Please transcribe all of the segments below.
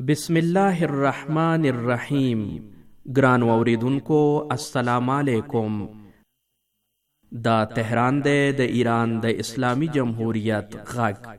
بسم الله الرحمن الرحیم. ګران اوریدونکو السلام علیکم. دا تهران دی د ایران د اسلامی جمهوریت غږ.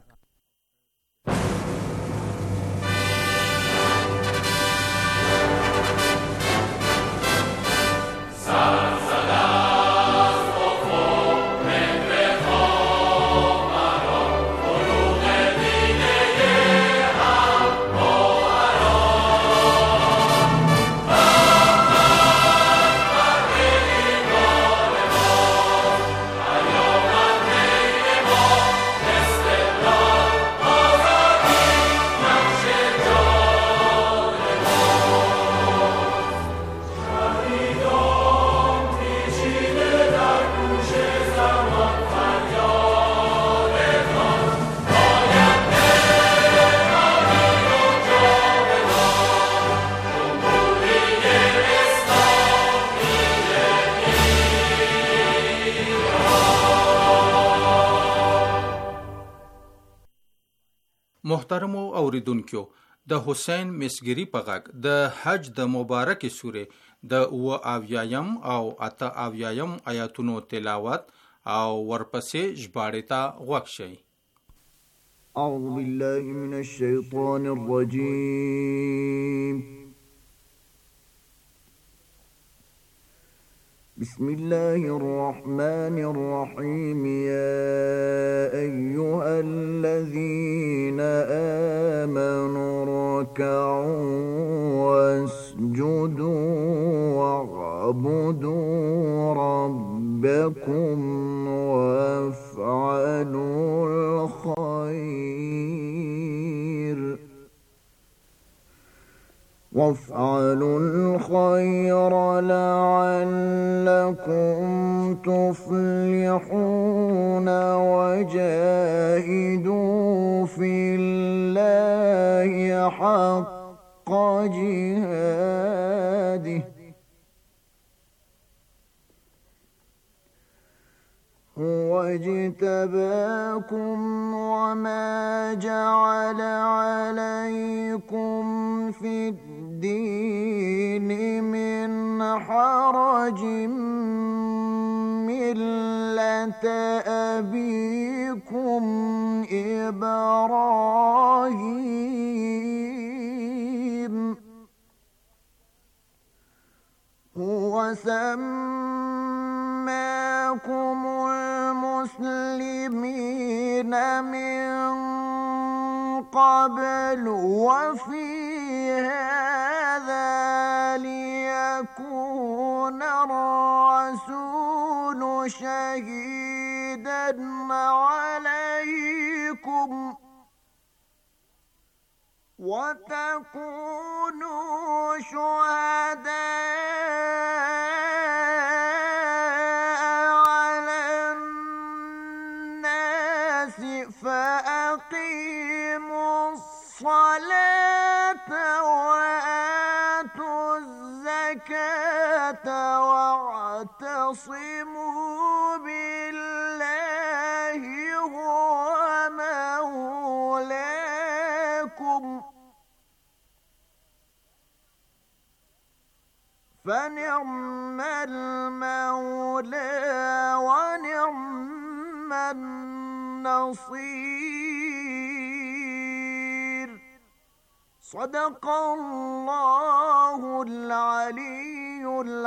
محترمو اوریدونکو، د حسین مسګری په غږ د حج د مبارکې سورې د اویایم او 88 آیاتونو تلاوت او ورپسې ژباړې ته غوږ شئ. اعوذ بالله من الشیطان الرجیم. بسم الله الرحمن الرحيم. يا أيها الذين آمنوا اركعوا واسجدوا واعبدوا ربكم وافعلوا الخير لعلكم تفلحون. وجاهدوا في الله حق جهاده هو اجتباكم وما جعل عليكم في الدين من حرج. ملة أبيكم إبراهيم هو سماكم المسلمين من قبل وفي هذا ليكون الرسول شهيدا عليكم وتكونوا شهداء على الناس فأقيموا الصلاة وآتوا الزكاة واعتصموا بالله هو مولاكم فنعم المولى ونعم النصير. صدق الله العلي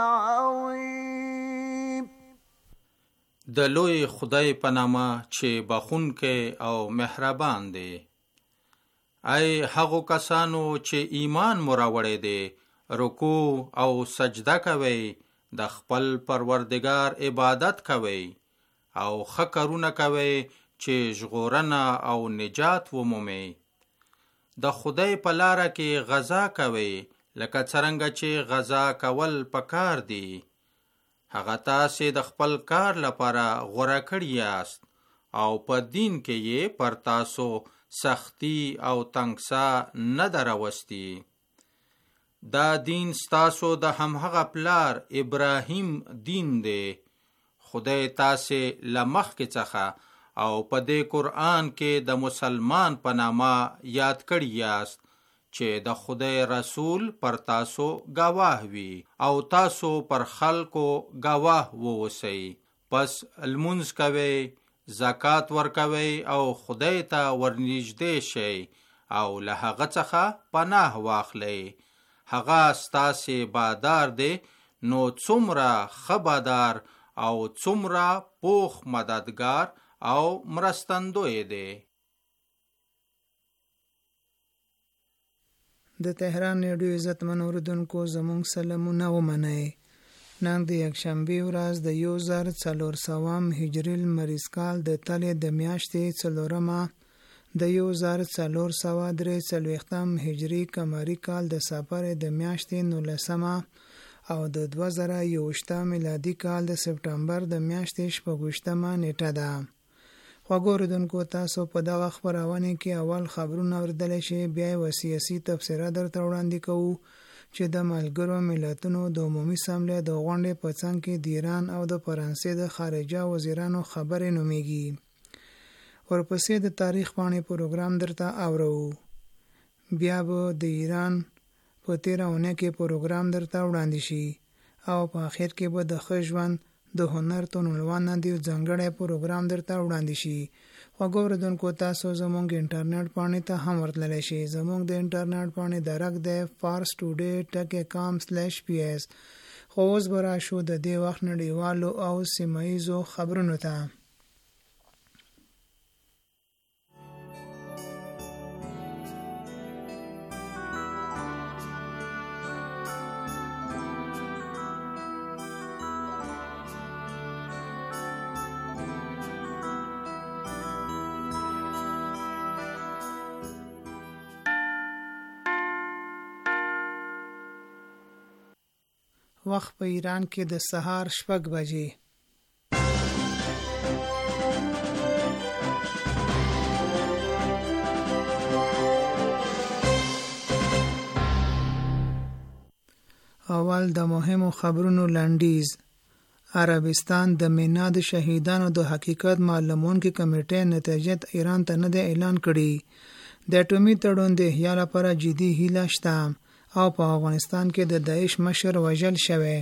العظيم. د لوی خدای په نامه چې بخښونکی او مهربان دی. ای هغو کسانو چې ایمان مو راوړی دی، رکوع او سجده کوئ، د خپل پروردگار عبادت کوئ او ښه کارونه کوئ چې ژغورنه او نجات ومومئ. د خدای په لاره کې غزا کوئ لکه څرنګه چې غزا کول پکار دی. هغه تاسې د خپل کار لپاره غوره کړی یاست او په دین کې یې پر تاسو سختی او تنګسا نه ده راوستي. دا دین ستاسو د همهغه پلار ابراهیم دین دی. خدای تاسې له مخکې څخه او په دې قرآن کې د مسلمان په نامه یاد کړی یاست چې د خدای رسول پر تاسو گواه وي او تاسو پر خلکو گواه ووسی. پس لمونځ کوئ، زکات ورکوئ او خدای ته ورنږدې شئ او له هغه څخه پناه واخلئ. هغه ستاسې بادار دی، نو څومره ښه بادار او څومره پوخ مددگار او مرستندوی دی. د تهران ریډیو عزتمن اوریدونکو زموږ سلامونه ومنئ. نن د یکشنبې ورځ د 1400 هجري لمریز کال د تلې د میاشتې 4مه د 1443 هجري قمري کال د صفر د میاشتې 19مه او د 2021 میلادي کال د سپټمبر د میاشتې 26مه نیټه ده. خوږو اوریدونکو، تاسو په دغه خپرونه کې اول خبرونه اوریدلی شئ، بیا یې سیاسي تبصره درته وړاندې کوو چې د ملګرو ملتونو د عمومي اسامبلې د غونډې په څنګ کې د ایران او د فرانسې د خارجه وزیرانو خبرې نومیږي. ورپسې د تاریخ پاڼې پروګرام درته اورو. بیا به د ایران په تیره اونۍ کې پروګرام درته وړاندې شي او په آخر کې به د ښه ژوند د هنر تونلوان نه دی ځانګړی پروګرام درته وړاندې شي. خوږو اوریدونکو، تاسو زموږ انټرنیټ پاڼې ته هم ورتللی شئ. زموږ د انټرنیټ پاڼې درک دی farstoday.com/ps. خو اوس به راشو د دې وخت نړیوالو او سیمه ییزو خبرونو ته. وخت په ایران کې د سهار 6 بجې. اول د مهمو خبرونو لنډیز. عربستان د مینا د شهیدانو د حقیقت معلومونکې کمیټې نتیجه ایران ته نه دی اعلان کړي. د اټومي تړون د احیا لپاره جدي هیله شته او په افغانستان کې د داعش مشر وژل شوی.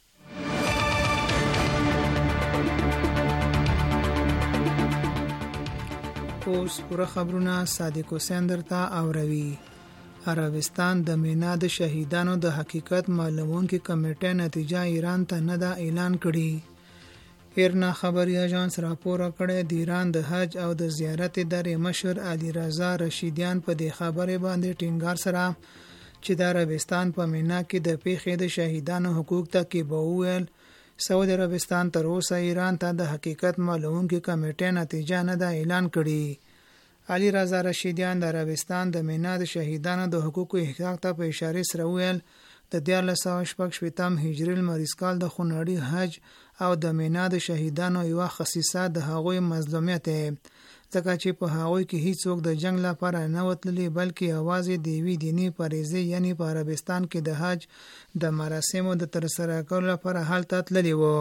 اوس پوره خبرونه صادق حسین درته اوروي. عربستان د مینا د شهیدانو د حقیقت معلومونکې کمیټې نتیجه ایران ته نه ده اعلان کړي. ایرنا خبري اژانس راپور کړی د ایران د حج او د زیارت ادارې مشر علي رضا رشیدیان په دې خبرې باندې ټینګار سره چې د عربستان په مینا کې د پیښې د شهیدانو حقوق ته کې به وویل سعودي عربستان تر اوسه ایران ته د حقیقت معلومونکې کمیټې نتیجه نه ده اعلان کړي. علي رضا رشیدیان د عربستان د مینا د شهیدانو د حقوقو احقاق ته په اشاره سره ویل د 1460 هجري لمریز کال د خونړي حج او د مینا د شهیدانو یو خصیصه د هغوی مظلومیت ځکه چې په هغوی کې هیڅوک د جنگ لپاره نه وتلي بلکې یوازې د یوې دیني فریضې یعنی په عربستان کې د حج د مراسمو د ترسره کولو لپاره هلته تللي وو.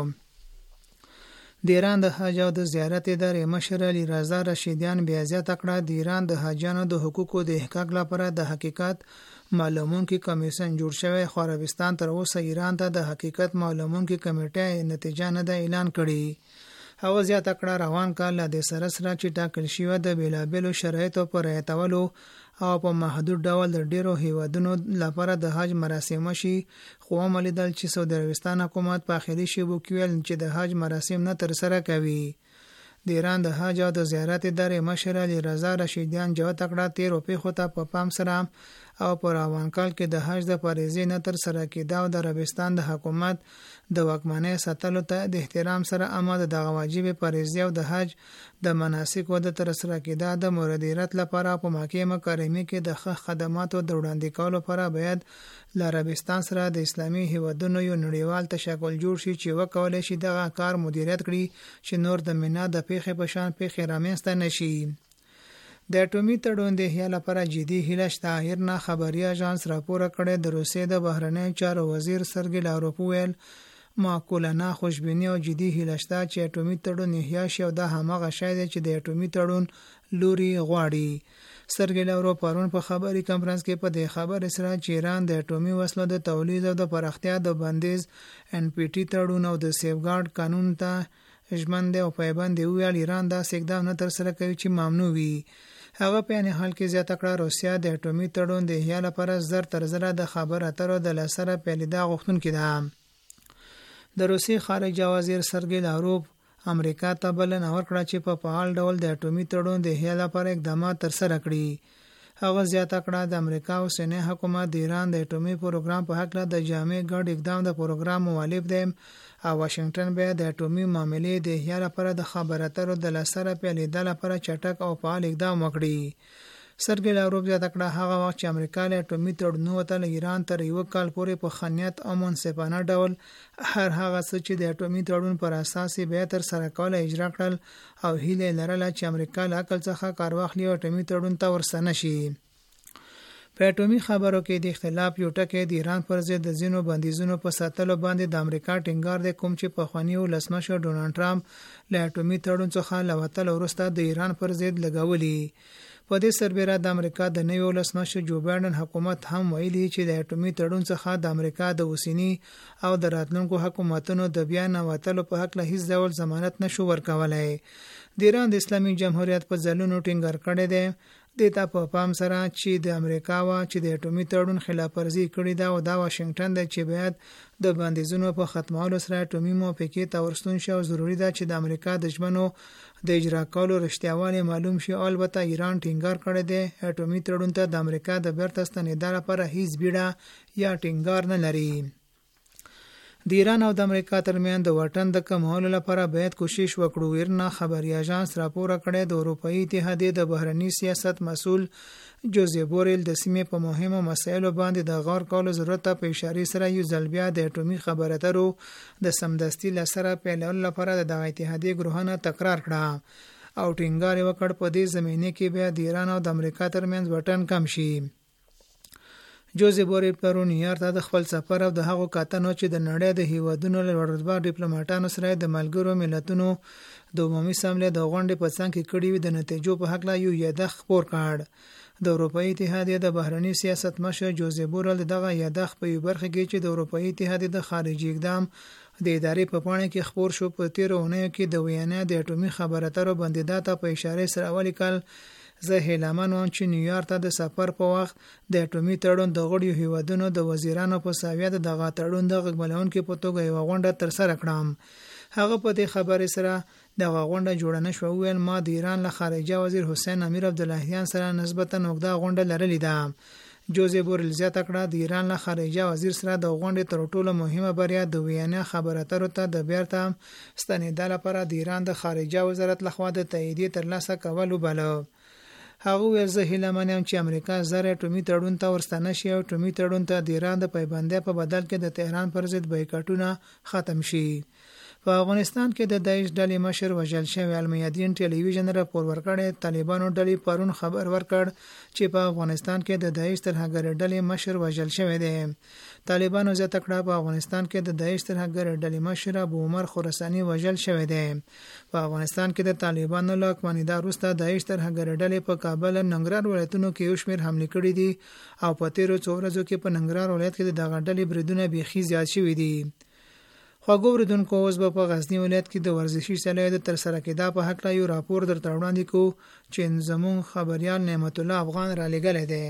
د ایران د حج او د زیارت ادارې مشر علي رضا رشیدیان بیا زیاته کړه د ایران د حاجیانو د حقوقو د احقاق لپاره د حقیقت معلومونکې کمیسیون جوړ شوی، خو عربستان تر اوسه ایران ته د حقیقت معلومونکې کمیټې نتیجه نه ده اعلان کړي. هغه زیاته کړه روان کال له دې سره سره چې ټاکل شوی د بیلابیلو شرایطو پر رعایتولو او په محدود ډول د ډیرو هیوادونو لپاره د حج مراسم شي، خو ومولیدل چې سعودي عربستان حکومت په اخري شیبو کې ویل چې د حج مراسم نه ترسره کوي. د ایران د حج او د زیارت ادارې مشر علي رضا رشیدیان جواب کړه تیرو پیښو ته په پام سره او پر روان کال کې د حج د فریضې نه ترسره کېدا او د عربستان د حکومت د واکمنۍ ساتلو ته د احترام سره آماده دغه واجب فریضې او د حج د مناسکو د ترسره کېدا د مدیریت لپاره په مکه مکرمه کې د خدماتو د وړاندې کولو لپاره باید له عربستان سره د اسلامي هیوادونو یو نړیوال تشکل جوړ شي چې وکولای شي دغه کار مدیریت کړي چې نور د مینا د پیښې په شان پیښې رامنځته نشي. د اټومي تړون د احیا لپاره جدي هیله شته. ایرنا خبري اژانس راپور کړی د روسیې د بهرنیو چارو وزیر سرګی لاروف ویل معقولانه خوشبیني او جدي هیله شته چې اټومي تړون احیا شي او دا همغه شی دی چې د اټومي تړون لوري غواړي. سرګي لاورو پرون په خبري کانفرنس کې په دې خبره سره چې ایران د اټومي وسلو د تولید او د پراختیا د بندیز NPT تړون او د سیفګارد قانون ته ژمن دی او پایبند دی. ویل ایران دا اقدام نه تر سره کوي چې ممنوع وي. هغه په ان حال کې زیاته کړه روسیا د اټومي تړون د احیا لپاره زر تر زره د خبر اترو د لسره پیلیدا غوښتونکې ده. د روسي خارجه وزیر سرګي لاروف امریکا ته بلنه ورکړه چې په فعال ډول د اټومي تړون د احیا لپاره اقدامات تر سره کړي. هغه زیاته کړه د امریکا او صینې حکومت د ایران د اټومي پروګرام په حق له د جامع ګډ اقدام د پروګرام مخالف دی او واشنگټن به د اټومي معاملې د احیا لپاره د خبر اترو د لسره پیلیدا لپاره چټک او فعال اقدام وکړي. سرګي لاروف زیاته کړه هغه وخت چې امریکا له اټومي تړون ته ایران تر یو کال پورې په خنیت او منصفانه ډول هر هغه څه چې د اټومي تړون پر اساس به تر سره کول اجرا کړل او هیله لرله چې امریکا له عقل څخه کار واخلي او اټومي تړون ته ورسنه شي. په اټومي خبرو کې د اختلاف یو ټکی د ایران پر ضد د ځینو بندیزونو په ساتلو باندې د امریکا ټینګار د کوم چې په خواني ولسمشر ډونالد ټرمپ له اټومي تړون څخه لوتل وروسته د ایران پر ضد لګولي. په دې سربېره د امریکا د نوي ولسمشر جو بایدن حکومت هم ویلي چې د اټومي تړون څخه د امریکا د اوسنی او د راتلونکو حکومتونو د بیا نوتلو په حق له هیڅ ډول ضمانت نشو ورکولای. د ایران د اسلامي جمهوریت په ځلونو ټینګار کړی دی دیتا په پام سره چې د امریکا وا چې د اټومي تړون خلاف ورزي کړې ده او دا واشنگټن د چې باید د بندیزونو په ختمولو سره اټومي موافقې ته ورستون شي او ضروری ده چې د امریکا د ژمنو د اجرا کولو رښتیاوالی معلوم شي. البته ایران ټینګار کړی دی اټومي تړون ته د امریکا د بیرته ستنېدو لپاره هیڅ بیړه یا ټینګار نه لري. د ایران او د امریکا ترمنځ د واټن د کمولو لپاره باید کوشش وکړو. ورنه خبري اژانس راپور کړی د اروپאי اتحادیې د بهرنی سیاست مسؤل جوزیف بوریل د سیمې په مهمو مسایلو باندې د غور کولو ضرورت په اشاره سره یو ځل بیا د اټومي خبر اترو د سمدستي لسره پیلولو لپاره د اتحادیې ګروهانه تکرار کړه او ټینګار وکړ په دې زمینه کې بیا د ایران او د امریکا ترمنځ واټن کم شي. جوزیف بوریل پرون نیویارک ته د خپل سفر او د هغو کتنو چې د نړۍ د هیوادونو له لوړ ډیپلوماټانو سره د ملګرو ملتونو د عمومي اسامبلې د غونډې په څنګ کې کړي وي د نتیجو په حق لا یو یادښت خپور کړ. د اروپאי اتحادیې د بهرنی سیاست مشر جوزیف بوریل دغه یادښت په یو برخه کې چې د اروپאי اتحادیې د خارجي اقدام د ادارې په پاڼه کې خپور شو په 13 اونیو کې د ویانا د اټومي خبر اترو بندیدات په اشاره سره ولیکل زه هیلمن وم چې نیویارک ته د سفر په وخت د اټومي تړون د غړیو هیوادونو د وزیرانو په ساویه دغه تړون د غږملونکو په توګه یو غونډه تر سره کړم. هغه په دې خبرې سره دغه غونډه جوړه نشو. ویل ما د ایران له خارجه وزیر حسین امیر عبداللهیان سره نسبتا اوږده غونډه لرلې ده. جوزیف بوریل زیاته کړه د ایران له خارجه وزیر سره د غونډې تر ټولو مهمه بریا د ویانا خبر اترو ته د بیرته ستنېدو لپاره د ایران د خارجه وزارت لخوا د تایید ترلاسه کول وباله. هغه ویل زه هیله منم چې امریکا زر اټومي تړون ته ورستنه شي او اټومي تړون ته د ایران د پایبندۍ په بدل کې د تهران پر ضد بایکاټونه ختم شي. په افغانستان کې د داعش ډلې مشر وژل شوی. المیادین ټلویزیون راپور ورکړی طالبانو ډلې پرون خبر ورکړ چې په افغانستان کې د داعش ترهګر ډلې مشر وژل شوی دی. طالبانو زیاته کړه په افغانستان کې د داعش ترهګر ډلې مشر ابو عمر خراساني وژل شوی دی. په افغانستان کې د طالبانو له واکمنۍ وروسته داعش ترهګر ډلې په کابل او ننګرهار ولایتونو کې یو شمېر حملې کړې دي او په تیرو څو ورځو کې په ننګرهار ولایت کې دغه ډلې بریدونه بیخي زیات شوي دي. خواږه اوریدونکو اوس به په غزنی ولایت کې د ورزشي سیالیو د ترسره کېدا په حق لا یو راپور درته وړاندې کوو چې زموږ خبريال نعمت الله افغان را لېږلی دی.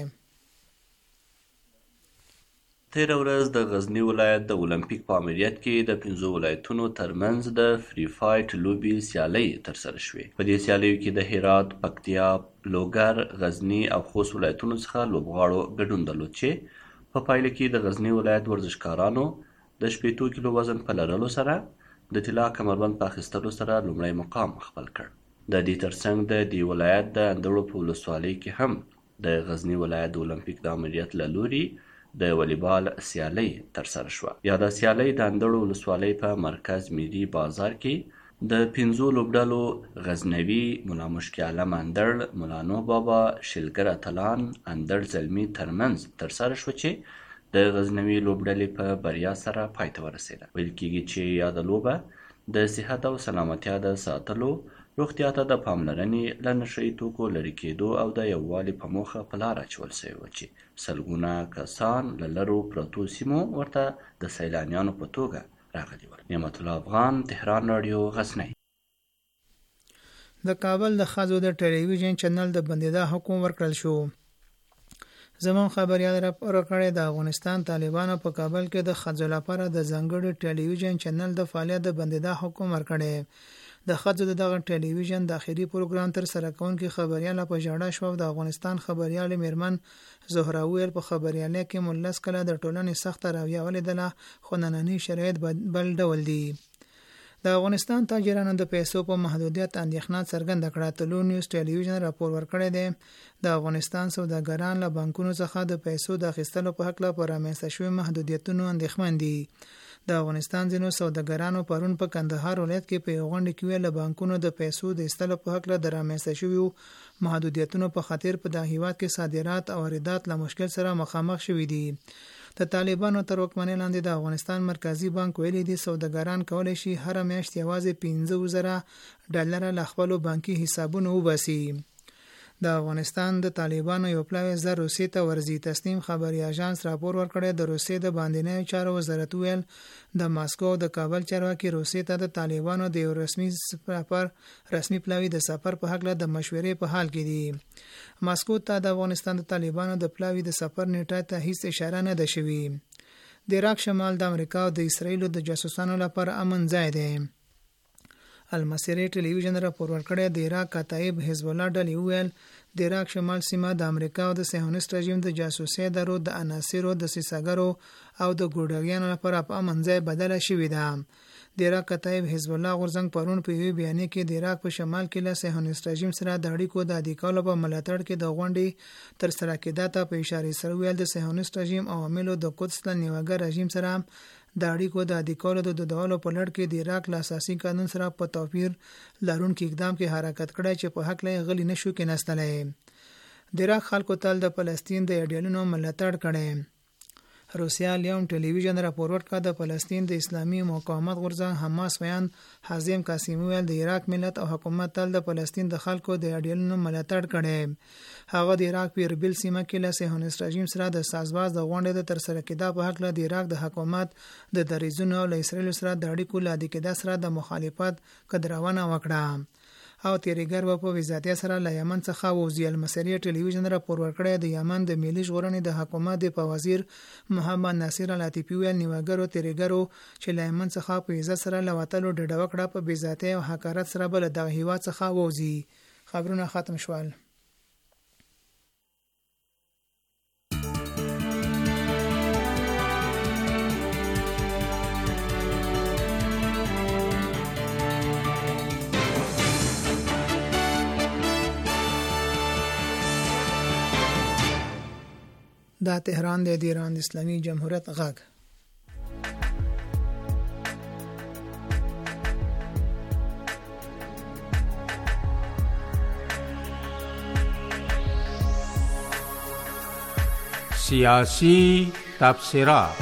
تیره ورځ د غزنی ولایت د اولمپیک په امریت کې د 15 ولایتونو ترمنځ د فری فایټ لوبي سیالۍ ترسره شوې. په دې سیالیو کې د هرات، پکتیا، لوګر، غزنی او خوست ولایتونو څخه لوبغاړو ګډون درلود چې په پایله کې د غزنی ولایت ورزشکارانو د 80 کیلو وزن په لرلو سره د طلا کمربند په اخیستلو سره لومړی مقام خپل کړ. د دې ترڅنګ د دې ولایت د اندړو په ولسوالۍ کې هم د غزنی ولایت د اولمپیک د امریت له لوري د والیبال سیالۍ ترسره شوه. یاده سیالۍ د اندړو ولسوالۍ په مرکز ملي بازار کې د 15 لوبډلو غزنوي، مولا مشکي عالم اندړ، مولا نو بابا، شلګر اتلان، اندړ زلمي ترمنځ ترسره شوه چې د غزنوي لوبډلې په بریا سره پای ته ورسېده. ویل کېږي چې یاده لوبه د صحت او سلامتیا د ساتلو، روغتیا ته د پاملرنې له نشه یي توکو لرې کېدو او د یووالي په موخه په لاره اچول سوی و چې سلګونه کسان له لرو پرتو سیمو ورته د سیلانیانو په توګه راغلي ول. نعمت الله افغان، تهران رادیو، غزنی. د کابل د ښځو د ټلویزیون چینل د بندیدا حکم ورکړل شو. زمون خبريال راپور کړی د افغانستان طالبانو په کابل کې د ښځو لپاره د ځانګړي ټلویزیون چینل د فعالیت د بندیدا حکم ورکړی. د ښځو دغه ټلویزیون د اخیری پروګرام تر سره کوونکي خبريال په جاړه شو. د افغانستان خبريال میرمن زهرا ویل په خبرياله کې ملس کله د ټولنې سخت راویه ولیدله، خو نننی شرایط بل ډول دي. د افغانستان تاجرانو د پیسو په محدودیت اندېښنه څرګنده کړه. تلو نیوز ټلویزیون راپور ورکړی دی د افغانستان سوداګران له بانکونو څخه د پیسو د اخیستلو په حق له رامنځته شوي محدودیتونو اندېښمن دي. د افغانستان ځینو سوداګرانو پرون په کندهار ولایت کې په یو غونډه کې له بانکونو د پیسو د ایستلو په حق له رامنځته شوي محدودیتونو په خاطر په د هیواد کې صادرات او واردات له مشکل سره مخامخ شوي دي. د طالبانو تر واکمنۍ لاندې د افغانستان مرکزی بانک ویلي دي سوداګران کولی شي هر میاشت یوازې 15,000 ډالر له خپل بانکي حسابونو وباسي. د افغانستان د طالبانو یو پلاوی زر روسیې ته ورځي. تسنیم خبري اژانس راپور ورکړی. د روسیې د باندنیو چارو وزارت ویل د ماسکو د کابل چارواکي روسیې ته د طالبانو د یو رسمي پلاوی د سفر په حق له د مشورې په حال کې دي. ماسکو ته د افغانستان د طالبانو د پلاوی د سفر نیټه ته هیڅ اشاره نه ده شوې. د عراق شمال د امریکا او د اسرایل د جاسوسانو لپاره امن ځای دی. المصری ټلویزیون راپور ورکړی. د عراق کتایب حزب الله ډلې ویل د عراق شمال سیمه د امریکا او د صهیونیست رژیم د جاسوسي ادارو د عناصرو د سیساګرو او د ګوډاګیانو لپاره په امن ځای بدله شوې ده. د عراق کتایب حزب الله غورځنګ پرون په یوه بیان کې د عراق په شمال کې له صهیونیست رژیم سره د اړیکو د اډیکالو په ملاتړ کې د غونډې تر سره کېدا ته په اشاره سره ویل د صهیونیست رژیم عواملو د قدس له نیوګر رژیم سره د اړیکو د اډیکالو د دودولو په لړ کې د عراق له اساسي قانون سره په توپیر لرونکي اقدام کې حرکت کړی چې په حق له غلي نشو کې نستلې. د عراق خلکو تل د فلسطین د ایډیالونو ملاتړ کړي. روسیا لیوم ټلویزیون راپور ورکړ. د فلسطین د اسلامي مقاومت غورځنګ حماس ویان حازم قاسمی ویل د عراق ملت او حکومت تل د فلسطین د خلکو د ایډیالونو ملاتړ کړي. هغه د عراق په اربیل سیمه کې له صهیونیست رژیم سره د سازباز د غونډې د تر سره کېدا په حق له د عراق د حکومت د دریځونو او له اسرایل سره د اړیکو له کېدا سره د مخالفت قدرونه وکړه او تیریګر په وزارت سره له یمن څخه ووزي. المصری ټلویزیون راپور ورکړی. د یمن د ملي ژغورنې د حکومت د وزیر محمد ناصر العتیفي ویل نیوګرو تیریګرو چې له یمن څخه په عزت سره لوتلو ډډه وکړه په بېذاتۍ او حقارت سره بل د هیواد څخه ووزي. خبرونه ختم شول. دا تهران دی، د ایران اسلامي جمهوریت غږ. سیاسی تبصرات.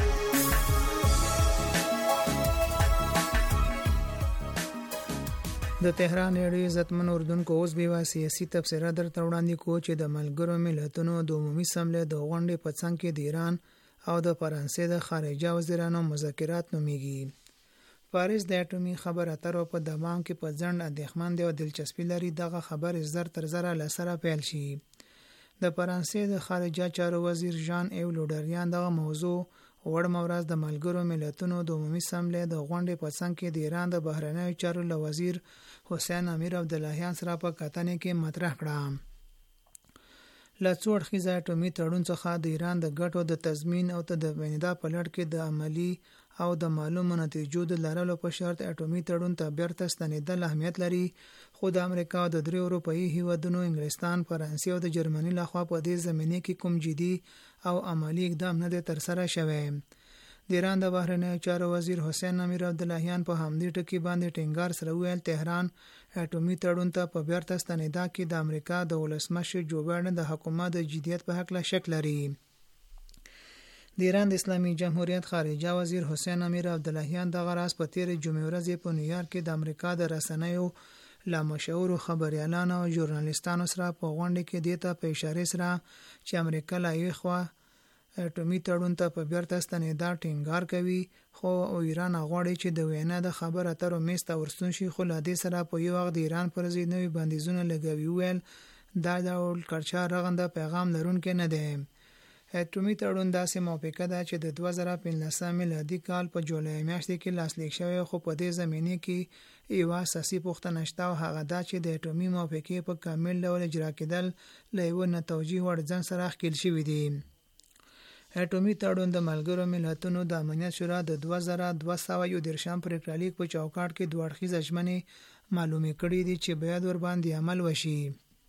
د تهران اړیو عزتمن اردوونکو اوس به سیاسي تبصره درته وړاندې کوو چې د ملګرو ملتونو د عمومي اسمبلې د غونډې په څنګ کې د ایران او د فرانسې د خارجه وزیرانو مذاکرات نومیږي. پاریس د اټومي خبرو اترو په دمام کې په ځنډ اندېښمن دی او دلچسپي لري دغه خبر زر تر زره له سره پیل شي. د فرانسې د خارجه چارو وزیر ژان ایو لوډریان دغه موضوع وړمه ورځ د ملګرو ملتونو د عمومي اسمبلې د غونډې په څنګ کې د ایران د بهرنیو چارو له وزیر حسین امیر عبداللهیان سره په کتنې کې مطرح کړه. له څو اړخیزه اټومي تړون څخه د ایران د ګټو د تضمین او د بیندا په لړ کې د عملی او د معلومو نتیجو د لرلو په شرط اټومي تړون ته بیرته ستنېدل اهمیت لري، خو د امریکا او د درې اروپایي هیوادونو انګلستان، فرانسې او د جرمني لخوا په دې زمینه کې کوم جدي او عملی اقدام نه دی ترسره شوی. د ایران د بهرنیو چارو وزیر حسین امیر عبداللهیان په همدې ټکي باندې ټینګار سره ویل تهران اټومي تړون ته په بیرته ستنېدا کې د امریکا د ولسمشر جو بایدن د حکومت د جدیت په حق له شک لري. د ایران د اسلامي جمهوریت خارجه وزیر حسین امیر عبداللهیان دغه راز په تیر جمعې ورځ په نیویارک کې د امریکا د رسنیو لا مشهور خبريالانو او ژورنالیستانو سره په غونډه کې دیته په اشاره سره چې امریکا لا یو خوا اټومي تړون ته په بیرته ستنېدا ټینګار کوي، خو ایران غواړي چې د وینا د خبر اترو میز ته ورستون شي. خو له دې سره په یو وخت د ایران پر ضد نوي بندیزونه لګوي. ویل دا ډول کړچا رغنده پیغام لرونکي نه دی. اټومي تړون داسې موافقه ده چې د 2015 میلادي کال په جولای میاشت کې لاسلیک شوی، خو په دې زمینه کې یو اساسي پوښتنه شته او هغه دا چې د اټومي موافقې په کامل ډول اجرا کېدل له یو نتوجیه وړ ځنډ سره ښکېل شوي دي. اټومي تړون د ملګرو ملتونو د امنیت شورا د 2213 پریکړه په چوکاټ کې دوه اړخیزه ژمنې معلومې کړې دي چې باید ور باندې عمل وشي.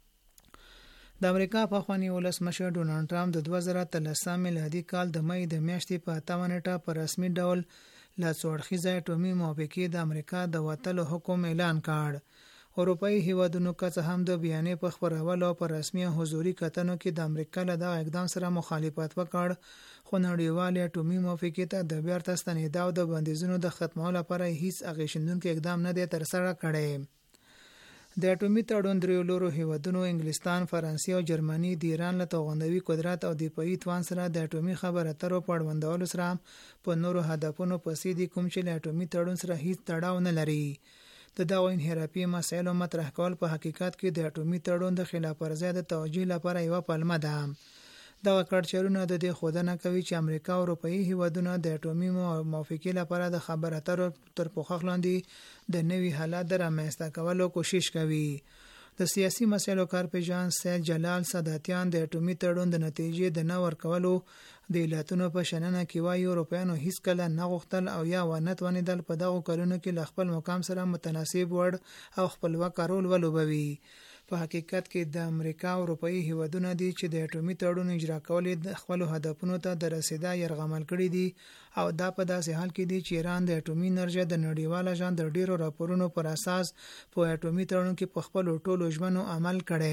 د امریکا پخوانی ولسمشر ډونالډ ټرمپ د 2013 میلادي کال د مې د میاشتې په 58 نیټه په رسمي ډول له څو اړخیزه اټومي موافقې د امریکا د وتلو حکم اعلان کړ. اروپایي هیوادونو که څه هم د بیانیې په خپرولو او په رسمي حضوري کتنو کې د امریکا له دغه اقدام سره مخالفت وکړ، خو نړیوالې اټومي موافقې ته د بیرته ستنېدا او د بندیزونو د ختمولو لپاره هیڅ اغېزمنونکی اقدام نه دی ترسره کړی. د اټومي تړون دریو لورو هیوادونو انګلستان، فرانسې او جرمني د ایران له توغندوي قدرت او دفاعي توان سره د اټومي خبر اترو په اړوندولو سره په نورو هدفونو پسې دي کوم چې له اټومي تړون سره هیڅ تړاو نه لري. د دغو انحرافي مسایلو مطرح کول په حقیقت کې د اټومي تړون د خلاف ورزۍ د توجیه لپاره یوه پلمه ده. دغه کړچرونه د دې ښودنه کوي چې امریکا او اروپایي هیوادونه د اټومي موافقې لپاره د خبر اترو تر پوښښ لاندې د نوي حالت د رامنځته کولو کوشش کوي. د سیاسي مسایلو کارپیژن سید جلال ساداتیان د اټومي تړون د نتیجې د نه ورکولو د علتونو په شننه کې وایي اروپایانو هیڅ کله نه غوښتل او یا ونه توانېدل په دغو کلونو کې له خپل مقام سره متناسب وړ او خپلواک رول ولوبوي. په حقیقت کې د امریکا او اروپایي هیوادونه دي چې د اټومي تړون اجرا کول د خپل هدفونو ته د رسیدا یرغمل کړي دي، او دا په داسې حال کې دي چې ایران د اټومي انرژي د نړیوال اژانس د ډیرو راپورونو پر اساس په اټومي تړون کې په خپل ټولو ژمنو عمل کړي.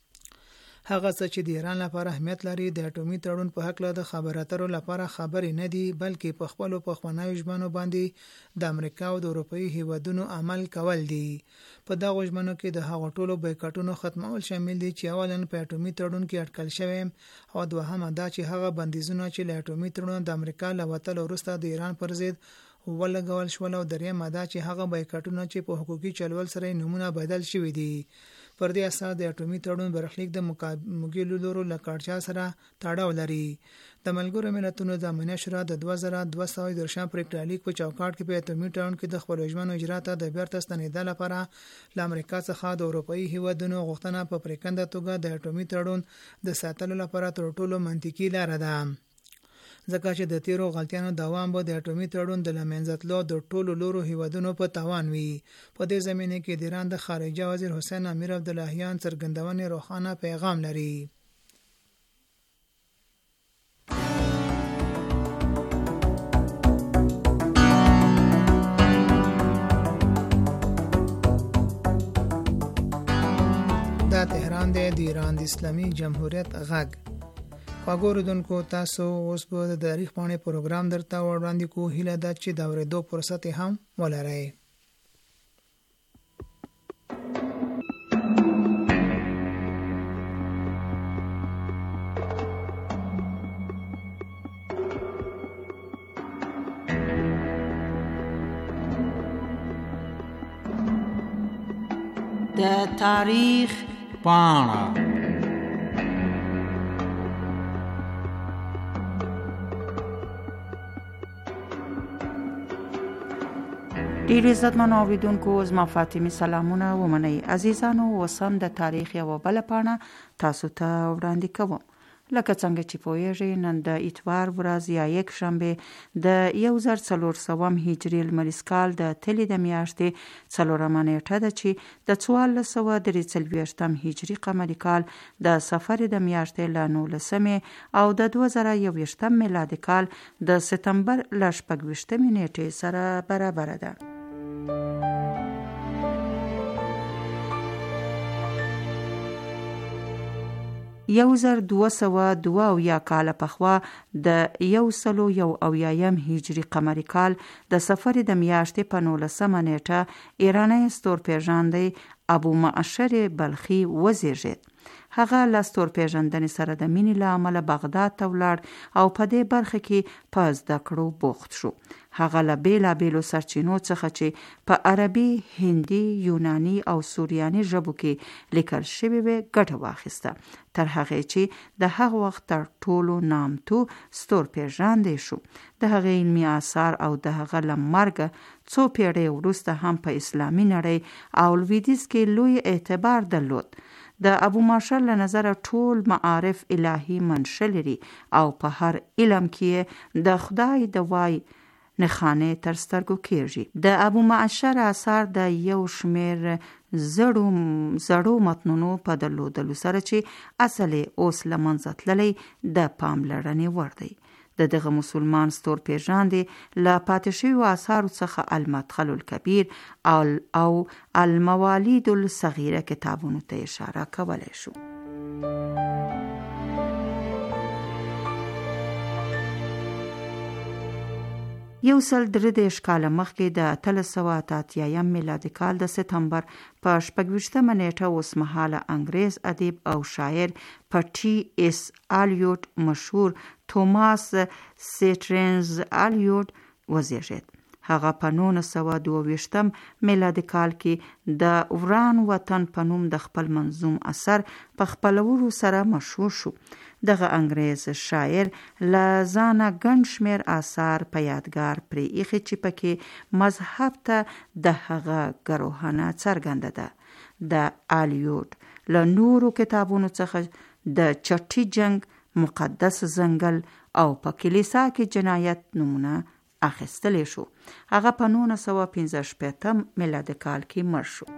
هغه څه چې د ایران لپاره اهمیت لري د اټومي تړون په حق له د خبر اترو لپاره خبرې نه دي، بلکې په خپل پخوانیو ژمنو باندې د امریکا او د اروپایي هیوادونو عمل کول دي. په دغه ژمنو کې د هغو ټولو بایکاټونو ختمول شامل دي چې اولا په اټومي تړون کې اټکل شوی، او دوهمه دا چې هغه بندیزونه چې له اټومي تړون د امریکا له وتلو وروسته د ایران پر ضد ولګول شول، او دریمه دا چې هغه بایکاټونه چې په حقوقي چلول سره نمونه بدل شوي دي. پر دې اساس د اټومي تړون برخلیک د مقابلو لورو له کړچا سره تړاو لري. د ملګرو ملتونو د امنیت شورا د 2213 پریکړه په چوکاټ کې په اټومي تړون کې د خپل ژمنو اجرا ته د بیرته ستنېدا لپاره له امریکا څخه د اروپایي هیوادونو غوښتنه په پریکنده توګه د اټومي تړون د ساتلو لپاره تر ټولو منطقي لاره ده، ځکه چې د تیرو غلطیانو دوام به د اټومي تړون د لمنځه تلو د ټولو لورو هیوادونو په تاوان وي. په دې زمینه کې د ایران د خارجه وزیر حسین امیر عبداللهیان څرګندونې روښانه پیغام لري. دا تهران دی، د ایران د اسلامي جمهوریت غږ. خواږوریدونکو تاسو اوس به د تاریخ پاڼې پروګرام درته وړاندې کوو. هیله ده چې د اورېدو فرصت هم ولرئ. د تاریخ پاڼه. ډیر عزتمن اوریدونکو، زما فاطمه سلامونه ومنئ. عزیزانو، وسم د تاریخ یو بل پاڼه تاسو ته وړاندې کوم. لکه څنګه چې پوهیږئ، نن د اتوار ورځ یا یک شنبه د 1400 هجري لمریز کال د تلې د میاشتې 4مه نیټه ده چې د 1443 هجري قمري کال د صفر د میاشتې له 19 او د 2021 میلادي کال د سپتمبر له 26 نیټې سره برابر ده. 1272 کال پخوا د 1171 هجری قمری کال د صفر د میاشتې په 19 نیټه ایرانی ستورپیژندی ابو معشر بلخی وزیږید. هغه له ستورپیژندنې سره د مینې له امله بغداد ته ولاړ او په دې برخه کې په زده کړو بوخت شو. هغه له بیلابیلو سرچینو څخه چې په عربي، هندي، یوناني او سوریاني ژبو کې لیکل شوي وي ګټه واخیسته، تر هغې چې د هغه وخت تر ټولو نامتو ستورپیژندی شو. د هغې علمي آثار او د هغه له مرګه څو پیړۍ وروسته هم په اسلامي نړۍ او لویدیځ کې لوی اعتبار درلود. د ابو معشر له نظره ټول معارف الهي منشأ لري او په هر علم کې د خدای د وای نښانې تر سترګو کېږي. د ابو معشر آثار د یو شمیر زړو متنونو په درلودلو سره چې اصل اوس له منځه تللی د پاملرنې وړ دی. د دغه مسلمان ستورپیژندي له پاتې شویو آثارو څخه المدخل الکبیر او الموالید الصغیره کتابونو ته اشاره کولی شو. یو سل درې دېرش کاله مخکې د 1388 میلادي کال د سپتمبر په 26 نیټه اوسمهاله انګریز ادیب او شاعر په ټي اس الیوټ مشهور توماس سټرنز الیوټ وزیږید. هغه په 1922 میلادي کال کې د وران وطن په نوم د خپل منظوم اثر په خپلولو سره مشهور شو. دغه انګریز شاعر له ځانه ګڼ شمېر آثار په یادګار پرې ایښي چې پکې مذهب ته د هغه ګروهنه څرګنده ده. د الیوټ له نورو کتابونو څخه د چټي جنگ، مقدس ځنګل او په کلیسا کې جنایت نومونه اخیستلی شو. هغه په 1965 میلادي کال کې مړ شو.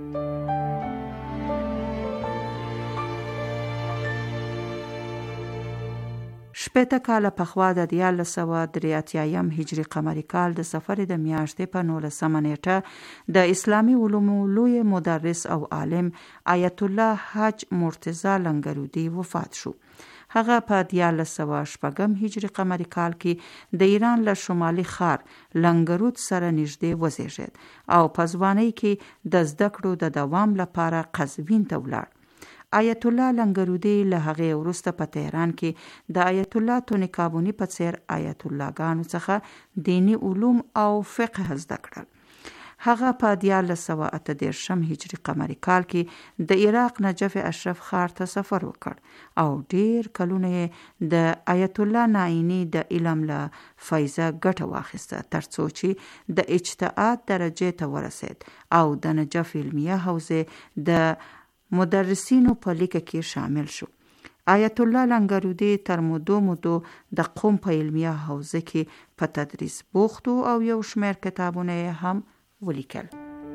شپېته کاله پخوا د 1983 هجري قمري کال د صفر د میاشتې په 19 نیټه د اسلامي علومو لوی مدرس او عالم آیت الله حاج مرتضی لنګرودي وفات شو. هغه په 1906 هجري قمري کال کې د ایران له شمالي ښار لنګرود سره نږدې وزیږید او په ځوانۍ کې د زده کړو د دوام لپاره قزوین ته ولاړ. آیت الله لنګرودي له هغې وروسته په تهران کې د آیت الله تونیکابوني په څیر آیت الله ګانو څخه دینی علوم او فقه زده کړل. هغه په 1938 هجري قمري کال کې د عراق نجف اشرف ښار ته سفر وکړ او ډیر کلونه د آیت الله نائیني د علم له فیضه ګټه واخیسته ترڅو چې د اجتهاد درجه ته ورسید او د نجف علمیه حوزه د مدرسینو په لیکه کې شامل شو. آیت الله لنګرودي تر مودو د قم په علمیه حوزه کې په تدریس بوخت او یو شمېر کتابونه هم ولیکل.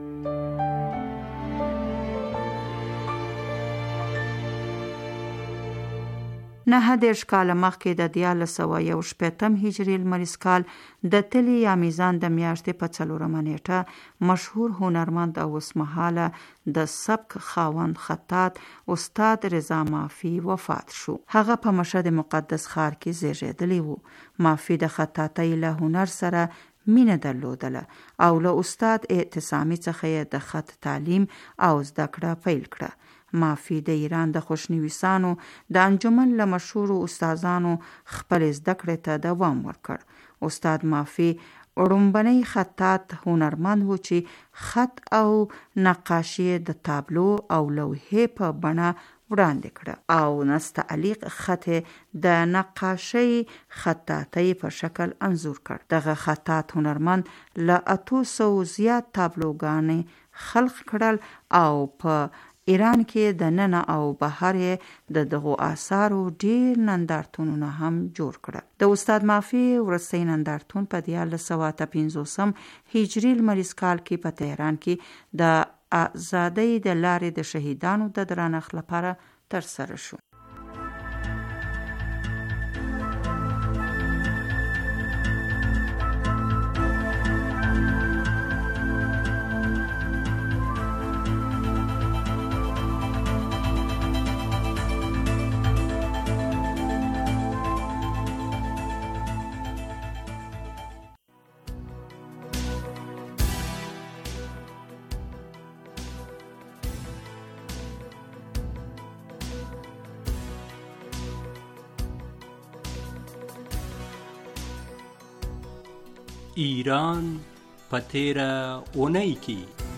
نه دېرش کاله مخکې د 1918 هجري لمریز کال د تلې یا میزان د میاشتې په 4 نیټه مشهور هنرمند او اوسمهاله د سبک خاوند خطاط استاد رضا مافي وفات شو. هغه په مشهد مقدس ښار کې زیږیدلی و. مافي د خطاطۍ له هنر سره مینه درلودله او له استاد اعتصامي څخه د خط تعلیم او زده کړه پیل کړه. مافي د ایران د خوشنویسانو د انجمن له مشهورو استادانو خپل زده کړې ته دوام ورکړ. استاد مافي وړومبنی خطاط هنرمند و چې خط او نقاشي د تابلو او لوحې په بڼه وړاندې کړه او نستعلیق خط د نقاشي خطاطۍ په شکل انځور کړ. دغه خطاط هنرمند له 800 زیات تابلوګانې خلق کړل او په ایران کې د ننه او بهر د دغو آثارو ډیر نندارتونونه هم جوړ کړل. د استاد مافي ورستی نندارتون په 1950 هجري لمریز کال کې په تهران کې د آزادۍ د لارې د شهیدانو د درنښت لپاره ترسره شو. ایران په تیره اونۍ کې.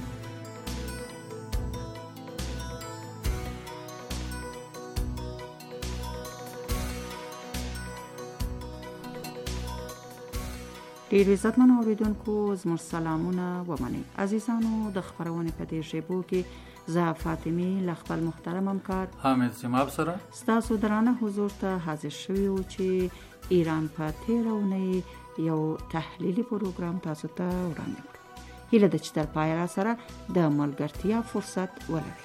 ډیر عزتمن اوریدونکو زموږ سلامونه ومنئ. عزیزانو د خبرونې په دې شیبو کې زه فاطمه له خپل محترم همکار حامد سیماب سره ستاسو درانه حضور ته حاضر شوی و چې ایران په تیره اونۍ یو تحلیلي پروګرام تاسو ته وړاندې کړ. هیله ده چې تر پایه را سره د ملګرتیا فرصت ولرئ.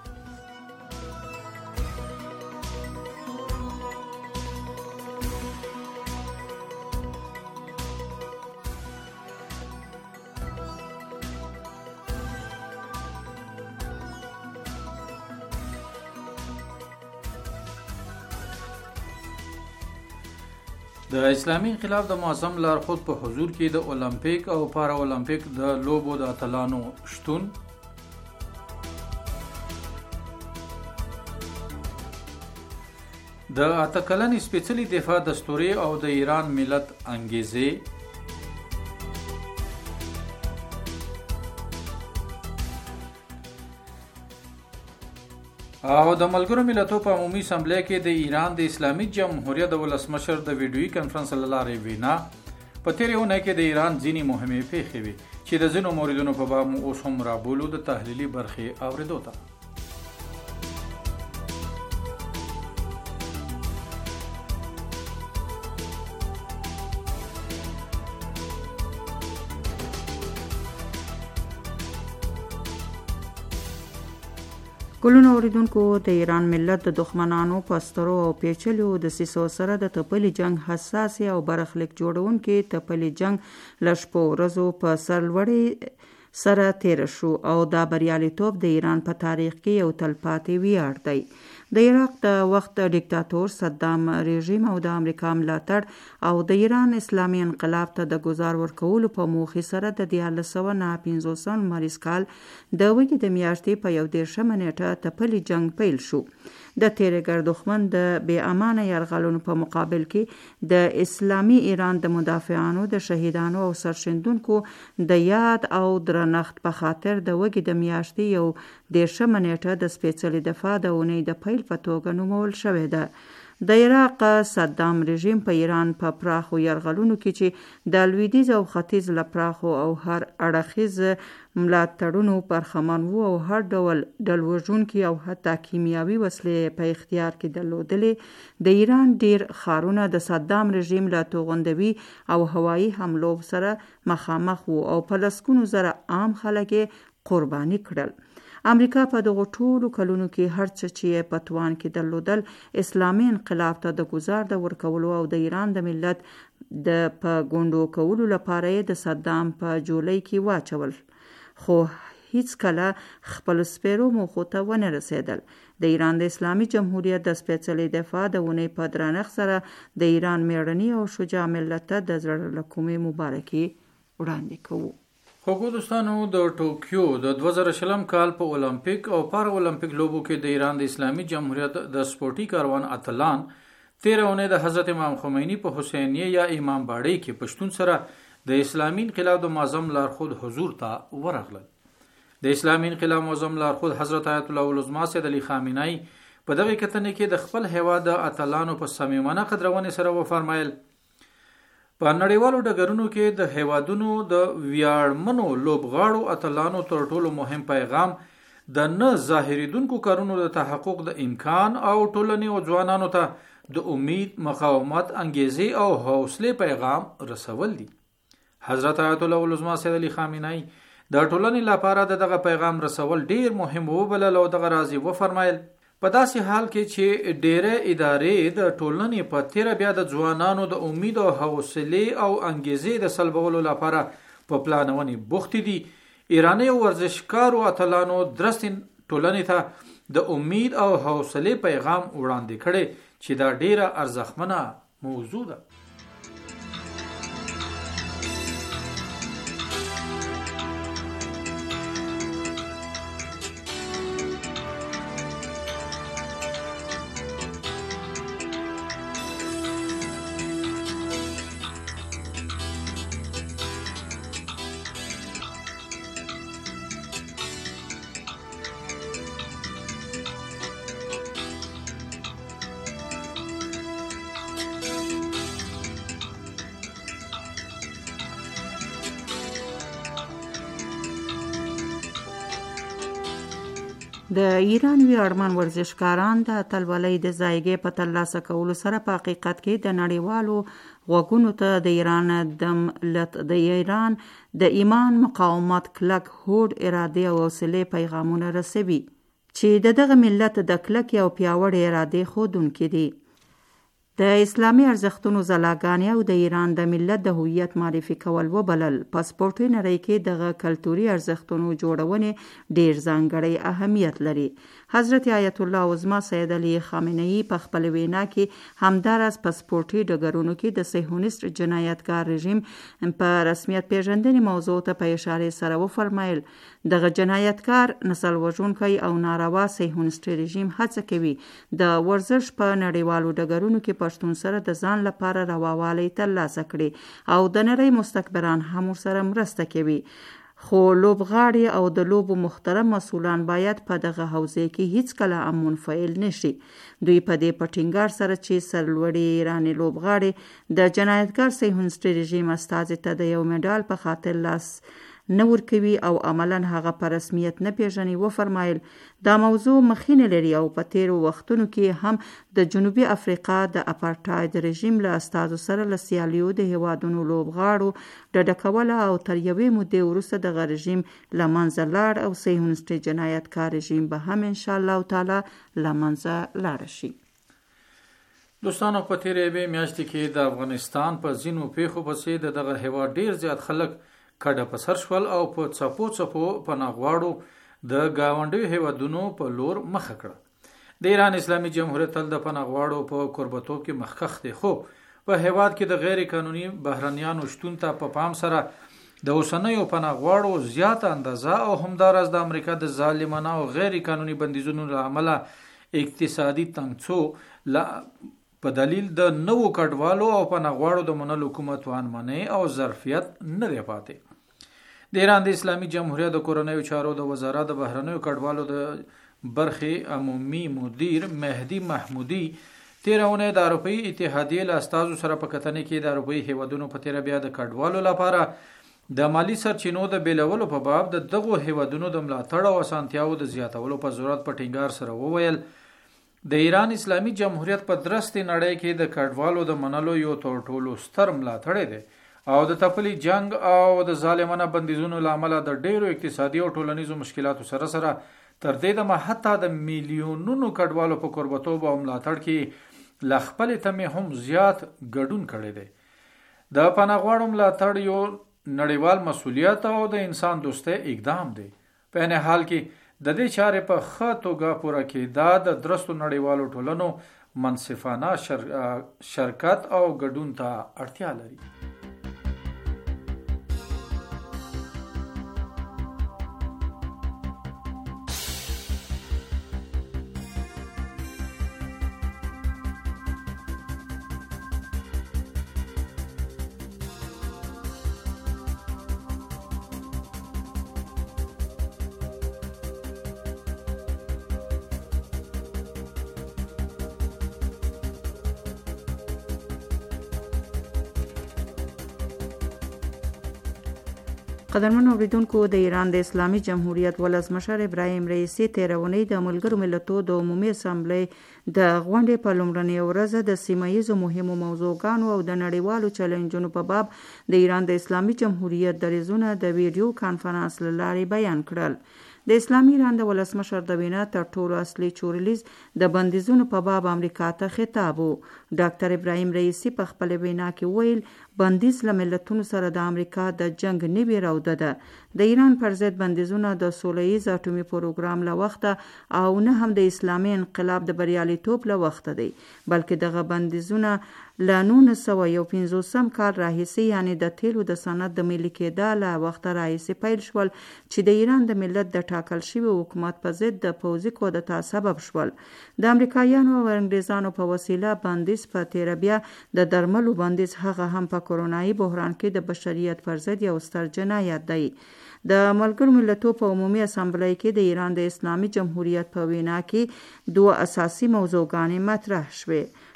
د اسلامي انقلاب د معظم لارښود په حضور کې د اولمپیک او پارا اولمپیک د لوبو د اتلانو شتون، د اته کلنې سپېڅلي دفاع دستوري او د ایران ملت انګیزې، او د ملګرو ملتونو په عمومي اسامبلې کې د ایران د اسلامي جمهوریت د ولسمشر د ویډیوي کانفرنس له لارې وینا په تیرې اونۍ کې د ایران ځینې مهمې پیښې وې چې د ځینو موردونو په باب مو اوس هم رابولو د تحلیلي برخې اورېدو ته. ګلونو اوریدونکو، د ایران ملت د دښمنانو په سترو او پیچلو دسیسو سره د تپلي جنگ حساسې او برخلیک جوړونکي تپلي جنگ له شپو ورځو په سرلوړۍ سره تیر شو او دا بریالیتوب د ایران په تاریخ کې یو تلپاتې ویاړ دی. د عراق د وخت ډیکټاتور صدام رژیم او د امریکا ملاتړ او د ایران اسلامي انقلاب ته د گزار ورکولو په موخې سره د 1950 لمریز کال د وګړي د میاشتې په 11 نیټه تپلي جنگ پیل شو. د تیرګر دښمن د بې امانه یرغلونو په مقابل کې د اسلامي ایران د مدافعانو د شهیدانو او سرښندونکو د یاد او درنښت په خاطر د وګړي د میاشتې 11 نیټه د سپېڅلي دفاع د اونۍ د پیل په توګه نومول شوې ده. د عراق صدام رژیم په ایران په پراخو یرغلونو کې چې د لویدیځ او ختیځ له پراخو او هر اړخیز ملاتړونو برخمن وو او هر ډول ډلوژونکي او حتی کیمیاوي وسلې په اختیار کې درلودلې، د ایران ډیر ښارونه د صدام رژیم له توغندوي او هوایي حملو سره مخامخ وو او په لسګونو زره عام خلک قرباني کړل. امریکا په دغه ټولو کلونو کې هر څه چې په توان کې درلودل اسلامي انقلاب ته د گزار د ورکولو او د ایران د ملت د په ګوندو کولو لپاره د صدام په جولای کې واچول، خو هیڅ کله خپل سپیرو موخو ته ونه رسیدل. د ایران د اسلامي جمهوریت د سپېڅلي دفاع د اونۍ په درنښت سره د ایران میړني او شجاع ملت ته د زړه له کومې مبارکي وړاندې کوو. خوږو دوستانو، د ټوکیو د 2020 کال په اولمپیک او پارا اولمپیک لوبو کې د ایران د اسلامي جمهوریت د سپورټي کاروان اتلان 13 اونۍ د حضرت امام خمیني په حسینیه یا امام باړی کې پښتون سره د اسلامي انقلاب د معظم لارښود حضور ته ورغلل. د اسلامي انقلاب معظم لارښود حضرت آیت الله العظما سید علي خامنه‌ای په دغه کتنې کې د خپل هیواد د اتلانو په صمیمانه قدرونې سره وفرمایل: په نړیوالو ډګرونو کې د هیوادونو د ویاړمنو لوبغاړو اتلانو تر ټولو مهم پیغام د نه ظاهریدونکو کارونو د تحقق د امکان او ټولنې او ځوانانو ته د امید، مقاومت، انګیزې او حوصلې پیغام رسول دي. حضرت آیت الله العظما سید علي خامنه‌ای د ټولنې لپاره دغه پیغام رسول ډیر مهم وبلل او دغه راځي وفرمایل: په داسې حال کې چې ډېرې ادارې د ټولنې په تیره بیا د ځوانانو د امید او حوصلې او انګیزې د سلبولو لپاره په پلانونې بوختې دي، ایرانی ورزشکارو اتلانو درست ټولنې ته د امید او حوصلې پیغام وړاندې کړي چې دا ډیره ارزښتمنه موضوع ده. د ایران ویاړمن ورزشکاران د اتلولۍ د ځایګۍ په ترلاسه کولو سره په حقیقت کې د نړیوالو غوږونو ته د ایران د ایمان، مقاومت، کلک هوډ، ارادې او حوصلې پیغامونه رسوي چې دغه ملت د کلکې او پیاوړې ارادې ښودونکي دي. د اسلامي ارزښتونو ځلاګانې او د ایران د ملت د هویت معرفي کول وبلل. په سپورټي نړۍ کې دغه کلتوري ارزښتونو جوړونې ډیر ځانګړی اهمیت لري. حضرت آیت الله عظما سید علی خامنه‌ای په خپل وینا کې همداراز په سپورټي ډګرونو کې د صهیونیست جنایتکار رژیم په رسمیت پیژندنې موضوع ته په اشاره سره وفرمایل دغه جنایتکار، نسل وژونکی او ناروا صهیونیستي رژیم هڅه کوي د ورزش په نړیوالو ډګرونو کې پښتون سره د ځان لپاره رواوالی ترلاسه کړي او د نړۍ مستکبران هم ورسره مرسته کوي. خو لوبغاړي او د لوبو محترم مسؤلان باید په دغه حوزه کې هیڅ کله هم منفعل نشي. دوی په دې پټینګار سره چې سرلوړي ایرانی لوبغاړي د جنایتکار صهیونیستي رژیم استازي ته د یو میډال په خاطر لاس نه ورکوي او عملا هغه په رسمیت نه پیژني. وفرمایل دا موضوع مخینه لري او په تیرو وختونو کې هم د جنوبي افریقا د اپارټاید رژیم له استازو سره له سیالیو د هیوادونو لوبغاړو ډډه کوله او تر یوې مودې وروسته دغه رژیم له منځه لاړ او صهیونیستي جنایتکار رژیم به هم انشاءالله تعالی له منځه لاړ شي. دوستانو، په تیرې یوې میاشتې کې د افغانستان په ځینو پیښو پسې دغه هیواد ډیر زیات خلک کډه په سر شول او په څپو پناه غواړو د ګاونډیو هیوادونو په لور مخه کړه. د ایران اسلامي جمهوریت تل د پناه غواړو په کوربتوب کې مخکښ دی، خو په هیواد کې د غیر قانوني بهرنیانو شتون ته په پام سره د اوسنیو پناه غواړو زیاته اندازه او همداراز د امریکا د ظالمانه او غیر قانوني بندیزونو له امله اقتصادي تنګڅو په دلیل د نوو کډوالو او پناه غواړو د منلو کومه توانمنۍ او ظرفیت نه دی پاتې. د ایران د اسلامي جمهوریت د کورنیو چارو د وزارت د بهرنیو کډوالو د برخې عمومي مدیر مهدي محمودي تیره اونۍ د اروپایي اتحادیې له استازو سره په کتنې کې د اروپایي هیوادونو په تیره بیا د کډوالو لپاره د مالی سرچینو د بیلولو په باب د دغو هیوادونو د ملاتړ او اسانتیاو د زیاتولو په ضرورت په ټینګار سره وویل د ایران اسلامي جمهوریت په درستې نړۍ کې د کډوالو د منلو یو تر ټولو ستر ملاتړی دی او د تپلي جنگ او د ظالمانه بندیزونو له امله د ډیرو اقتصادي او ټولنیزو مشکلاتو سره تر دې دمه حتی د میلیونونو کډوالو په کوربتوب او ملاتړ کې له خپلې تمې هم زیات ګډون کړی دی. د پناه غواړو ملاتړ یو نړیوال مسؤلیت او د انسان دوستۍ اقدام دی. په عین حال کې د دې چارې په ښه توګه پوره کېدا د درستو نړیوالو ټولنو منصفانه شرکت او ګډون ته اړتیا لري. قدرمن اوریدونکو، د ایران د اسلامي جمهوریت ولسمشر ابراهیم رئیسی تیره اونۍ د ملګرو ملتونو د عمومي اسامبلۍ د غونډې په لومړنۍ ورځ د سیمه‌ییزو مهمو موضوعګانو او د نړیوالو چیلنجونو په باب د ایران د اسلامي جمهوریت دریځونه د ویډیو کانفرنس له لارې بیان کړل. د اسلامي ایران د ولسمشر د وینا تر ټولو اصلي چورلیز د بندیزونو په باب امریکا ته خطاب و. ډاکټر ابراهیم رئیسی په خپل وینا کې ویل بندیز له ملتونو سره د امریکا د جنگ نوې راوده ده. د ایران پر ضد بندیزونه د سوله‌ییز اټومي پروګرام له وخته او نه هم د اسلامي انقلاب د بریالیتوب له وخته دی، بلکې دغه بندیزونه له 1950 کال راهیسې یعنی د تیلو د صنعت د ملي کېدا له وخته راهیسې پیل شول چې د ایران د ملت د ټاکل شوي حکومت په ضد د پوځي کودتا سبب شول. د امریکایانو او انګریزانو په وسیله بندیز په تیره بیا د درملو بندیز هغه هم په کرونایي بحران کې د بشریت پر ضد یو ستر جنایت دی. د ملګرو ملتونو په عمومي اسامبلۍ کې د ایران د اسلامي جمهوریت په وینا کې دوه اساسي موضوعګانې مطرح شوې.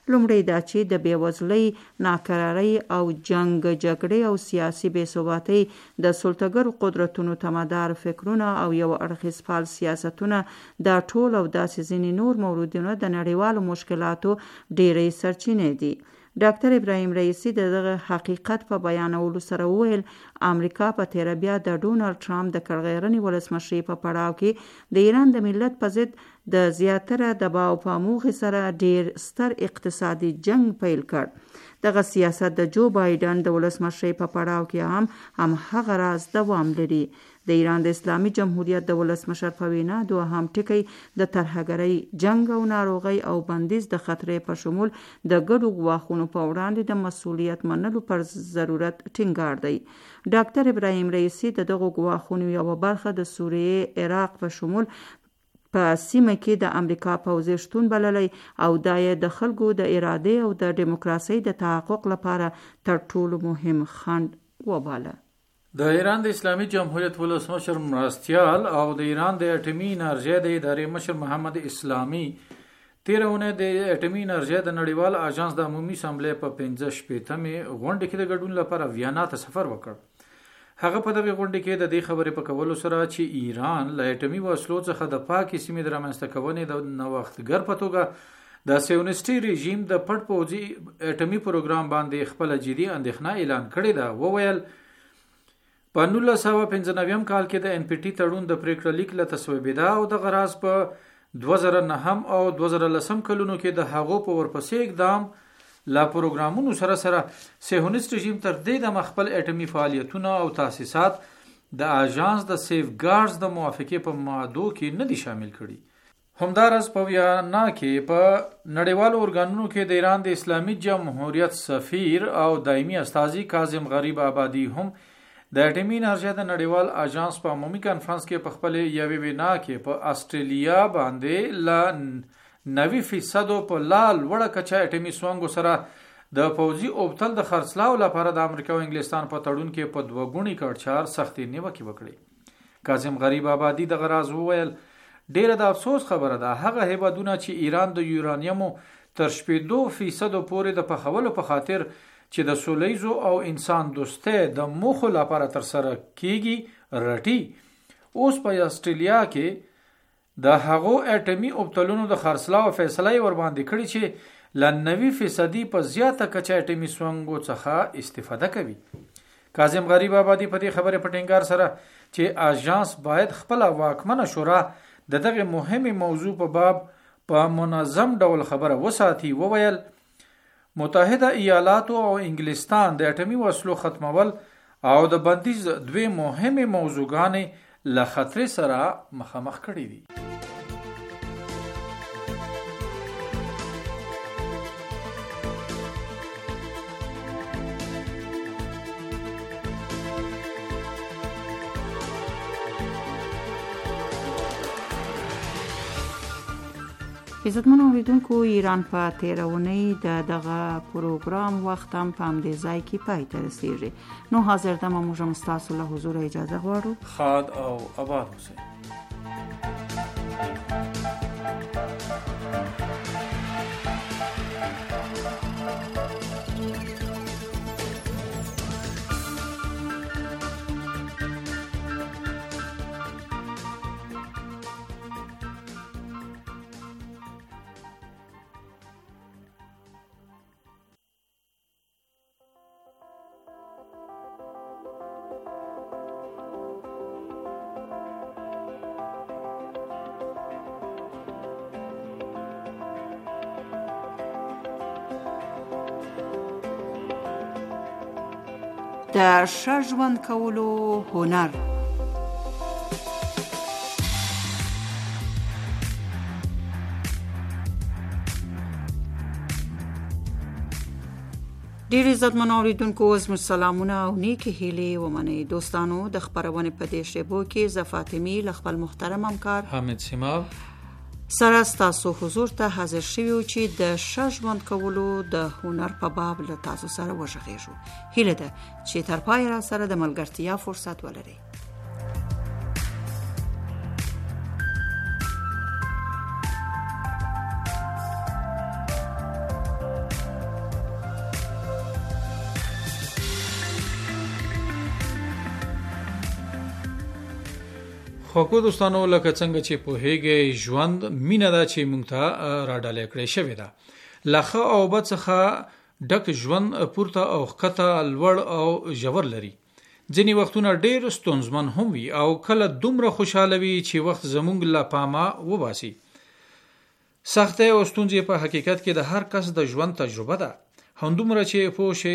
لومړی دا چې د بېوزلۍ، ناکرارۍ او جګړې او سیاسي بېثباتۍ د سلطهګرو قدرتونو تمدار فکرونه او یو اړخیز فعال سیاستونه دا ټول او داسې ځینې نور موردونه د نړیوالو مشکلاتو ډېرې سرچینې دي. ډاکټر ابراهیم رئیسی دغه حقیقت په بیانولو سره وویل امریکا په تیره بیا د ډونالډ ټرمپ د کړغېرنې ولسمشرۍ په پړاو کې د ایران د ملت په ضد د زیاتره دباو په موخې سره ډیر ستر اقتصادي جنگ پیل کړ. دغه سیاست د جو بایدن د ولسمشرۍ په پړاو کې هم هغه راز دوام لري. د ایران د اسلامي جمهوریت د ولسمشر په وینا دوهم ټکی د ترهګرۍ، جنگ او ناروغۍ او بندیز د خطرې په شمول د ګډو ګواښونو په وړاندې د مسؤلیت منلو پر ضرورت ټینګار دی. ډاکټر ابراهیم رئیسی دغه ګواښونو یوه برخه د سوریې، عراق په شمول په سیمه کې د امریکا پوځي شتون بللی او دا یې د خلکو د ارادې او د دیموکراسۍ د تحقق لپاره تر ټولو مهم خنډ وباله. د ایران د اسلامي جمهوریت ولسمشر مرستیال او د ایران د اټومي انرژۍ د ادارې مشر محمد اسلامي تېره اونۍ د اټومي انرژۍ د نړیوال اژانس د عمومي اسامبلې په 65مې غونډې کې د ګډون لپاره ویانا ته سفر وکړ. هغه په دغه غونډې کې د دې خبرې په کولو سره چې ایران له اټومي وسلو څخه د پاکې سیمې د رامنځته کونې د نوښتګر په توګه د سیونیستي رژیم د پټ پوځي اټومي پروګرام باندې خپله جدي اندېښنه اعلان کړې ده. وویل په 1995 کال کې د NPT تړون د پریکړه لیک له تصویبېده او د غراز په 2009 او 2010 کلونو کې د هغو په ورپسې اقدام لا پروګرامونو سره صهیونیست رژیم تر دې د خپل اټومي فعالیتونه او تاسیسات د اژانس د سیف ګارډز د موافقې په مادو کې نه دي شامل کړي. همدارس په ویانا کې په نړیوالو ارګانونو کې د ایران د اسلامي جمهوریت سفیر او دایمي استازي کاظم غریب آبادي هم د اټومي انرژۍ د نړیوال اژانس په عمومي کانفرنس کې په خپل یوې وینا کې په استرالیا باندې لا 90% په لال وړه کچه اټومي سونګو سره د پوځي اوبتل د خرڅلاو لپاره د امریکا او انګلستان په تړون کې په 2 ګونی کړچار سختي نیوکه وکړي. کاظم غریب آبادي د غراز وویل ډیره د افسوس خبره ده هغه هیوادونه چې ایران د یورانیمو تر 15% پورې د پخولو په خاطر چې د سولیزو او انسان دوسته د موخو لپاره تر سره کیږي رټي، اوس په استرالیا کې د هغو اټومي اوبتلونو د خرڅلاو فیصله ور باندې کړي چې ل 90% په زیاته کچه اټومي سونګو څخه استفاده کوي. کاظم غریب آبادي په دې خبره په ټینګار سره چې اژانس باید خپل واکمنه شورا دغه مهمه موضوع په باب په منظم ډول خبره وساتي. وویل متحده ایالاتو او انګلستان د اټومي وسلو ختمول او د بندیز دوی مهمه موضوعګانې له خطر سره مخامخ کړي دي. عزتمنو اوریدونکو، ایران په تیره اونۍ دغه پروګرام وخت هم په همدې ځای کې پای ته رسیږي. نو حاضر دمه موږ هم ستاسو له حضور اجازه غواړو. ښاد او آباد اوسئ. د ښه ژوند کولو هنر. ډیر عزتمن اوریدونکو، زموږ سلامونه او نیکی هیلې ومنئ. دوستانو، د خبرونې په دې شیبو کې زه فاطمي له خپل محترم همکار حامد سیماب سره ستاسو حضور ته حاضر شویو چې د ښه ژوند کولو د هنر په باب له تاسو سره وغږیږو. هیله ده چې تر پای را سره د ملګرتیا فرصت ولرئ. خوکو دوستانو لکه څنګه چې پوهیږئ ژوند مینه ده چې مونږ ته راډالې کړې شوې ده. لخه او بد څخه ډک ژوند پورته او ښکته لوړ او ژور لري. ځینې وختونه ډېر ستونزمن هم وي او کله دومره خوشاله وي چې وخت زمونږ له پامه وباسي. سختۍ او ستونزې په حقیقت کې د هر کس د ژوند تجربه ده. همدومره چې پوه شي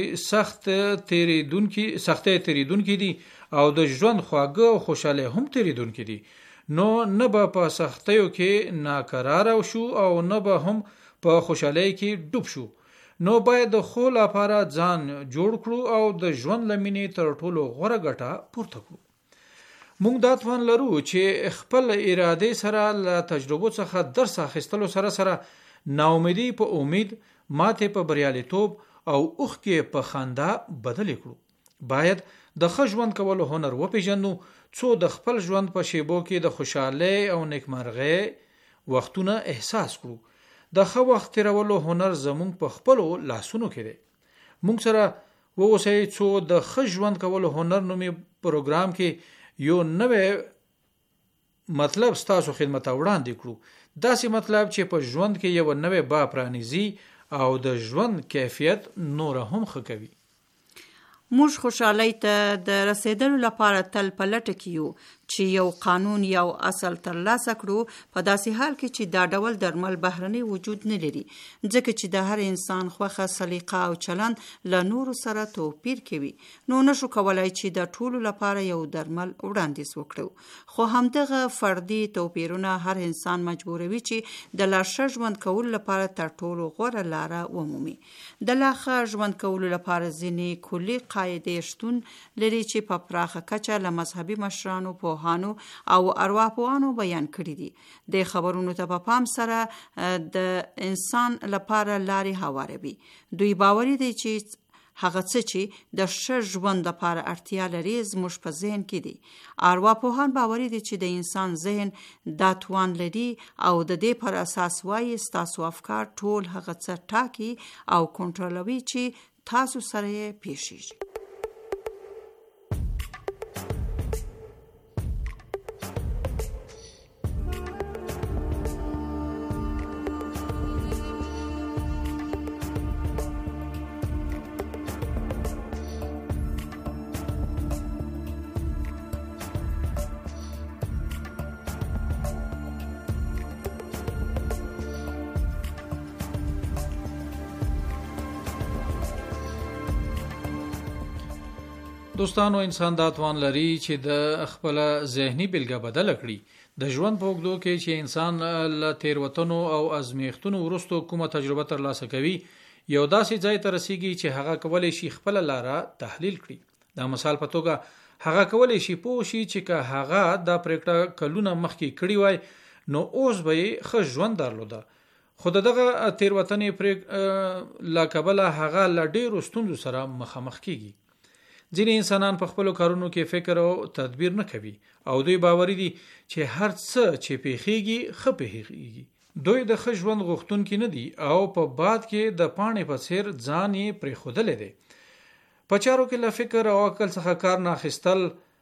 سختۍ تیریدونکي دي او د ژوند خواږه او خوشاله هم تیریدونکي دي. نو نه به په سختیو کې ناقراره شو او نه به هم په خوشالۍ کې ډوب شو. نو باید د خو لپاره ځان جوړ کړو او د ژوند لمنې تر ټولو غوره ګټه پورته کړو. موږ دا توان لرو چې خپل اراده سره له تجربو څخه درس اخیستلو سره سره ناامیدي په امید، ماته په بریالیتوب او اوښکې په خندا بدل کړو. باید د ښه ژوند کولو هنر وپیژنو څو د خپل ژوند په شیبو کې د خوشحالۍ او نیکمرغۍ وختونه احساس کړو. د ښه وخت تیرولو هنر زموږ په خپلو لاسونو کې دی. موږ سره ووسئ څو د ښه ژوند کولو هنر نومي پروګرام کې یو نوې مطلب ستاسو خدمت وړاندې کړو. داسې مطلب چې په ژوند کې یو نوې باب پرانیزي او د ژوند کیفیت نور هم ښه کوي. موږ خوشحالۍ ته د رسیدلو لپاره تل په لټه کې یو چې یو قانون یو اصل ترلاسه کړو، په داسې حال کې چې دا ډول درمل بهرني وجود نه لري، ځکه چې د هر انسان خوښه، سلیقه او چلند له نورو سره توپیر کوي. نو نشو کولای چې د ټولو لپاره یو درمل وړاندیز وکړو. خو همدغه فردي توپیرونه هر انسان مجبوروي چې د لا ښه ژوند کولو لپاره تر ټولو غوره لاره ومومي. د لا ښه ژوند کولو لپاره ځینې کلي قاعدې شتون لري چې په پراخه کچه له مذهبي مشرانو، پوهانو او ارواپوهانو بیان کړي دي. د خبرونو ته په پام سره د انسان لپاره لارې هواروي. دوی باوري دي چې هغه څه چې د ښه ژوند لپاره اړتیا لري زموږ په ذهن کې دي. ارواپوهان باوري دي چې د انسان ذهن دا توان لري او د دې پر اساس وایي ستاسو افکار ټول هغه څه ټاکي او کنټرولوي چې تاسو سره یې پیښیږي. دوستانو، انسان دا توان لري چې د خپل ذهني بیلګه بدل کړي. د ژوند په اوږدو کې چې انسان له تیروتنو او ازمیښتونو وروسته کومه تجربه ترلاسه کوي، یو داسې ځای ته رسیږي چې هغه کولی شي خپل لاره تحلیل کړي. دا مثال په توګه هغه کولی شي پوه شي چې که هغه دا پریکړه کلونه مخکې کړې وای نو اوس به یې ښه ژوند درلوده. خو دغه تیروتنې له کبله هغه له ډېرو ستونزو سره مخامخ کیږي. ځینې انسانان په خپلو کارونو کې فکر او تدبیر نه کوي او دوی باوري دي چې هر څه چې پیښیږي ښه پیښیږي. دوی د ښه ژوند غوښتونکي نه دي او په باد کې د پاڼې په څیر ځان یې پرېښودلی دی. په چارو کې له فکر او عقل څخه کار نه اخیستل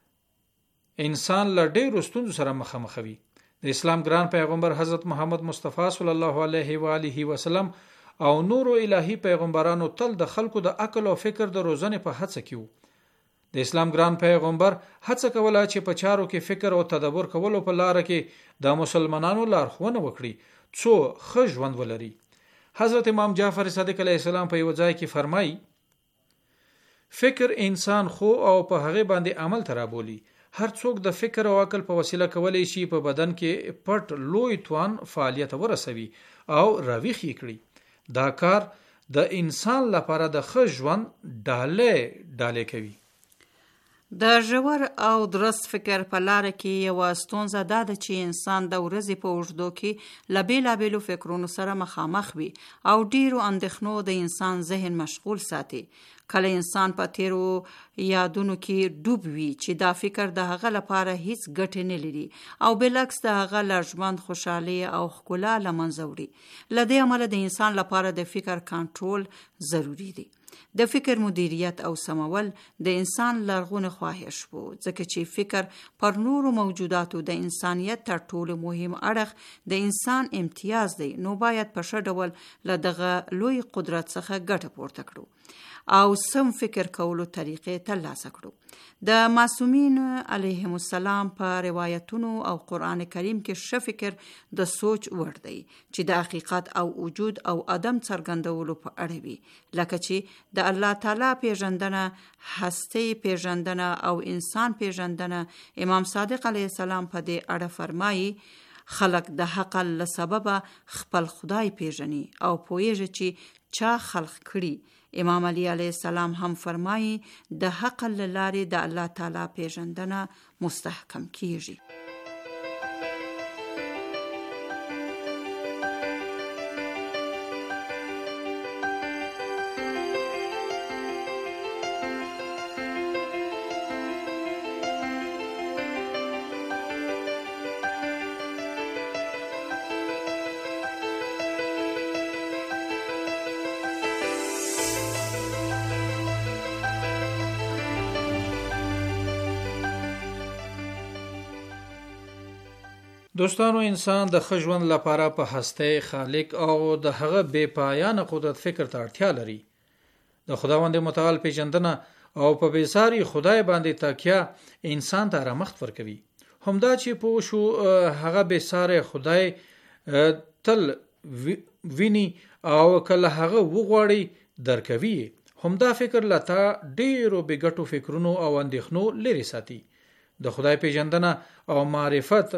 انسان له ډېرو ستونزو سره مخامخوي. د اسلام ګران پیغمبر حضرت محمد مصطفی صلی الله علیه و آله وسلم او نورو الهی پیغمبرانو تل د خلکو د عقل او فکر د روزنې په هڅه کې وو. د اسلام ګران پیغمبر هڅه کوله چې په چارو کې فکر او تدبر کولو په لار کې د مسلمانانو لارښوونه وکړي څو ښه ژوند ولري. حضرت امام جعفر صادق علیه السلام په یو ځای کې فرمایي، فکر انسان خو او په هغه باندې عمل ترابولي. هر څوک د فکر او عقل په وسیله کولی شي په بدن کې پټ لوی توان فعالیت ورسوي او راویښ یې کړي. دا کار د انسان لپاره د ښه ژوند ډالۍ کوي. د ژور او درست فکر په لار کې یو ستونزه دا ده چې انسان د ورځې په اوږدو کې له بېلابېلو فکرونو سره مخامخ وي او ډیرو اندېښنو د انسان ذهن مشغول ساتي. کله انسان په تیرو یادونو کې ډوب وي چې دا فکر د هغه لپاره هیڅ ګټه نه لري او بالعکس د هغه لږمند خوشحالي او ښکلا له منځه وړي. له دې امله د انسان لپاره د فکر کنټرول ضروری دی. د فکر مدیریت او سمول د انسان لرغونی خواهش وو، ځکه چې فکر پر نورو موجوداتو د انسانیت تر ټولو مهم اړخ د انسان امتیاز دی، نو باید په ښه ډول له دغه لوی قدرت څخه ګټه پورته کړو او سم فکر کولو طریقې ترلاسه کړو. د معصومین علیهم السلام په روایتونو او قرآن کریم کې ښه فکر د سوچ وړ دی چې د حقیقت او وجود او عدم څرګندولو په اړه وي، لکه چې د الله تعالی پیژندنه، هستی پیژندنه او انسان پیژندنه. امام صادق علیه السلام په دې اړه فرمایي خلق د حق له سببه خپل خدای پیژني او پوهیږي چې چا خلق کړي. امام علی علیه السلام هم فرمایي د حق له لارې د الله تعالی پیژندنه مستحکم کیږي. دوستانو، انسان د ښه ژوند لپاره په هستی خالق او د هغه بے پایانه قدرت فکر ته اړتیا لري. د خداوند متعال پیژندنه او په بېساري خدای باندې تکیه انسان ته رمخت ورکوي. همدا چې پوه شو هغه بېساري خدای تل ویني او کله هغه وغواړي درکوي. همدا فکر لته ډیرو بېګټو فکرونو او اندېښنو لري ساتي. د خدای پیژندنه او معرفت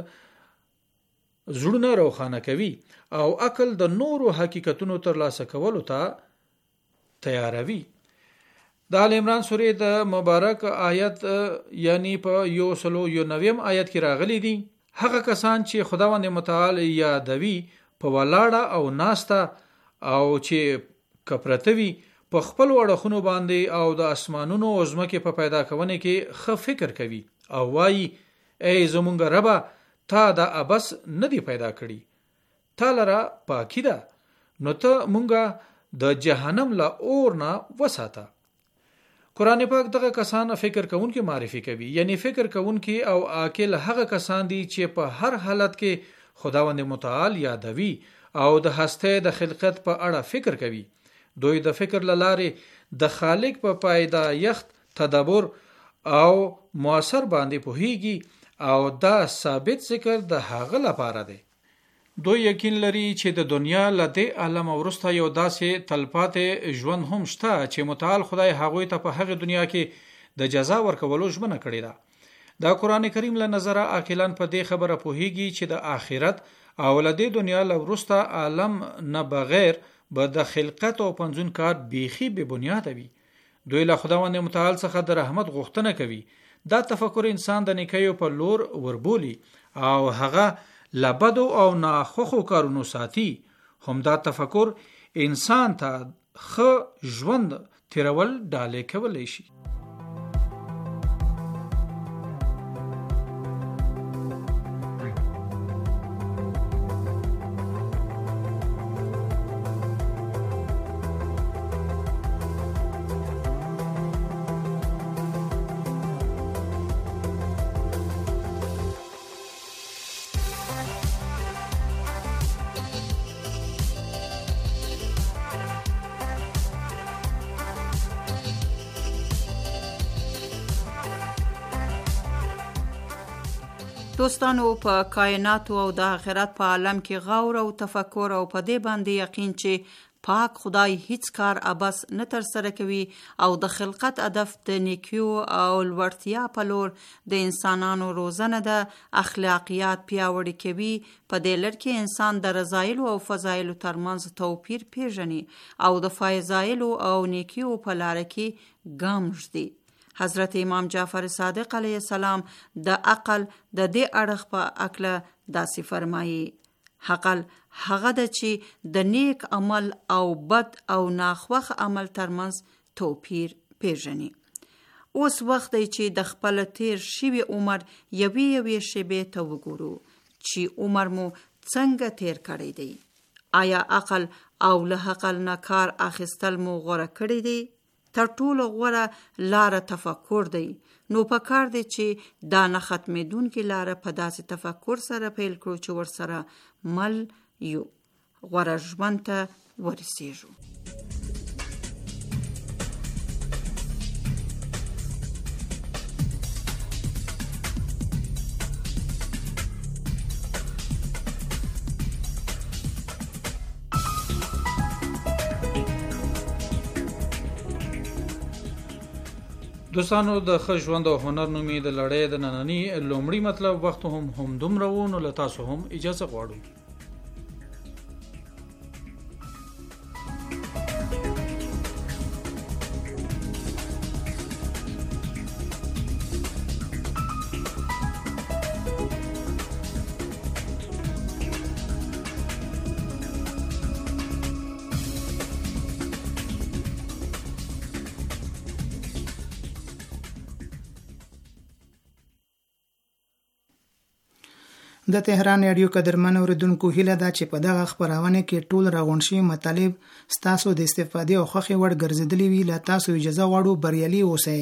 زړونه روښانه کوي او عقل د نورو حقیقتونو ترلاسه کولو ته تیاروي. د آل عمران سورې د مبارک آیت یعنی په 190 آیت کې راغلي دي هغه کسان چې خداوند متعال یادوي په ولاړه او ناسته او چې کپرتوي په خپل وړخونو باندې او د اسمانونو او ځمکې په پیدا کونه کې ښه فکر کوي او وایي ای زمونږ ربه تا دا ابس ندی پیدا کړی، تا لره پاکی ده، نو ته مونږه د جهنم له اور نه وساته. قرآن پاک دغه کسان فکر کوونکي معرفي کوي، یعنی فکر کوونکي او عاقل هغه کسان دي چې په هر حالت کې خداوند متعال یادوي او د هسته د خلقت په اړه فکر کوي. دوی د فکر لاره د خالق په پایدایښت تدبر او موثر باندې پوهیږي او دا ثابت ذکر د هغه لپاره دی. دوی یقین لري چې د دنیا له دې عالم وروسته یو داسې تلپاتې ژوند هم شته چې متعال خدای هغوی ته په هغه دنیا کې د جزا ورکولو ژمنه کړې ده. دا قرآن کریم له نظره عاقلان په دې خبره پوهیږي چې د آخرت او له دې دنیا له وروسته عالم نه بغیر به د خلقت او پنځون کار بیخي بې بنیاده وي. دوی له خداوند متعال څخه د رحمت غوښتنه کوي. دا تفکر انسان د نیکیو په لور وربولي او هغه لبدو او ناخوخو کارونو ساتي. هم دا تفکر انسان ته ښه ژوند تیرول ډالۍ کولی شي. دوستانو، په کائناتو او د آخرت په عالم کې غور او تفکر او په دې باندې یقین چې پاک خدای هیڅ کار عبث نه تر سره کوي او د خلقت هدف د نیکیو او لوړتیا په لور د انسانانو روزنه د اخلاقیات پیاوړي کوي. په دې لړ کې انسان د رضایلو او فضایلو ترمنځ توپیر پیژني او د فضایلو او نیکیو په لار کې ګام ږدي. حضرت امام جعفر صادق علیه السلام د عقل د دې اړخ په عقله داسې فرمایي: عقل هغه ده چې د نیک عمل او بد او ناخوښ عمل ترمنځ توپیر پیژني. اوس وخت دی چې د خپل تیر شوي عمر یوې شیبې ته وګورو چې عمر مو څنګه تیر کړی دی. آیا عقل او له عقل نه کار اخیستل مو غوره کړی دی؟ تر ټولو غوره لاره تفکر دی. نو پکار دی چې دا نه ختمېدونکې لاره په داسې تفکر سره پیل کړو چې ورسره مل یو غوره ژوند ته ورسېږو. دوستانو، د ښه ژوند او هنر نومې د لړۍ د ننني لومړي مطلب وخت هم دومره و، نو له تاسو هم اجازه غواړو. د تهران رادیو قدرمن اوریدونکو هیله ده چې په دغه خبرونه کې ټول راغونډ شوي مطالب ستاسو د استفادې او خوښې وړ ګرځېدلي وي. له تاسو اجازه غواړو بریالي اوسئ.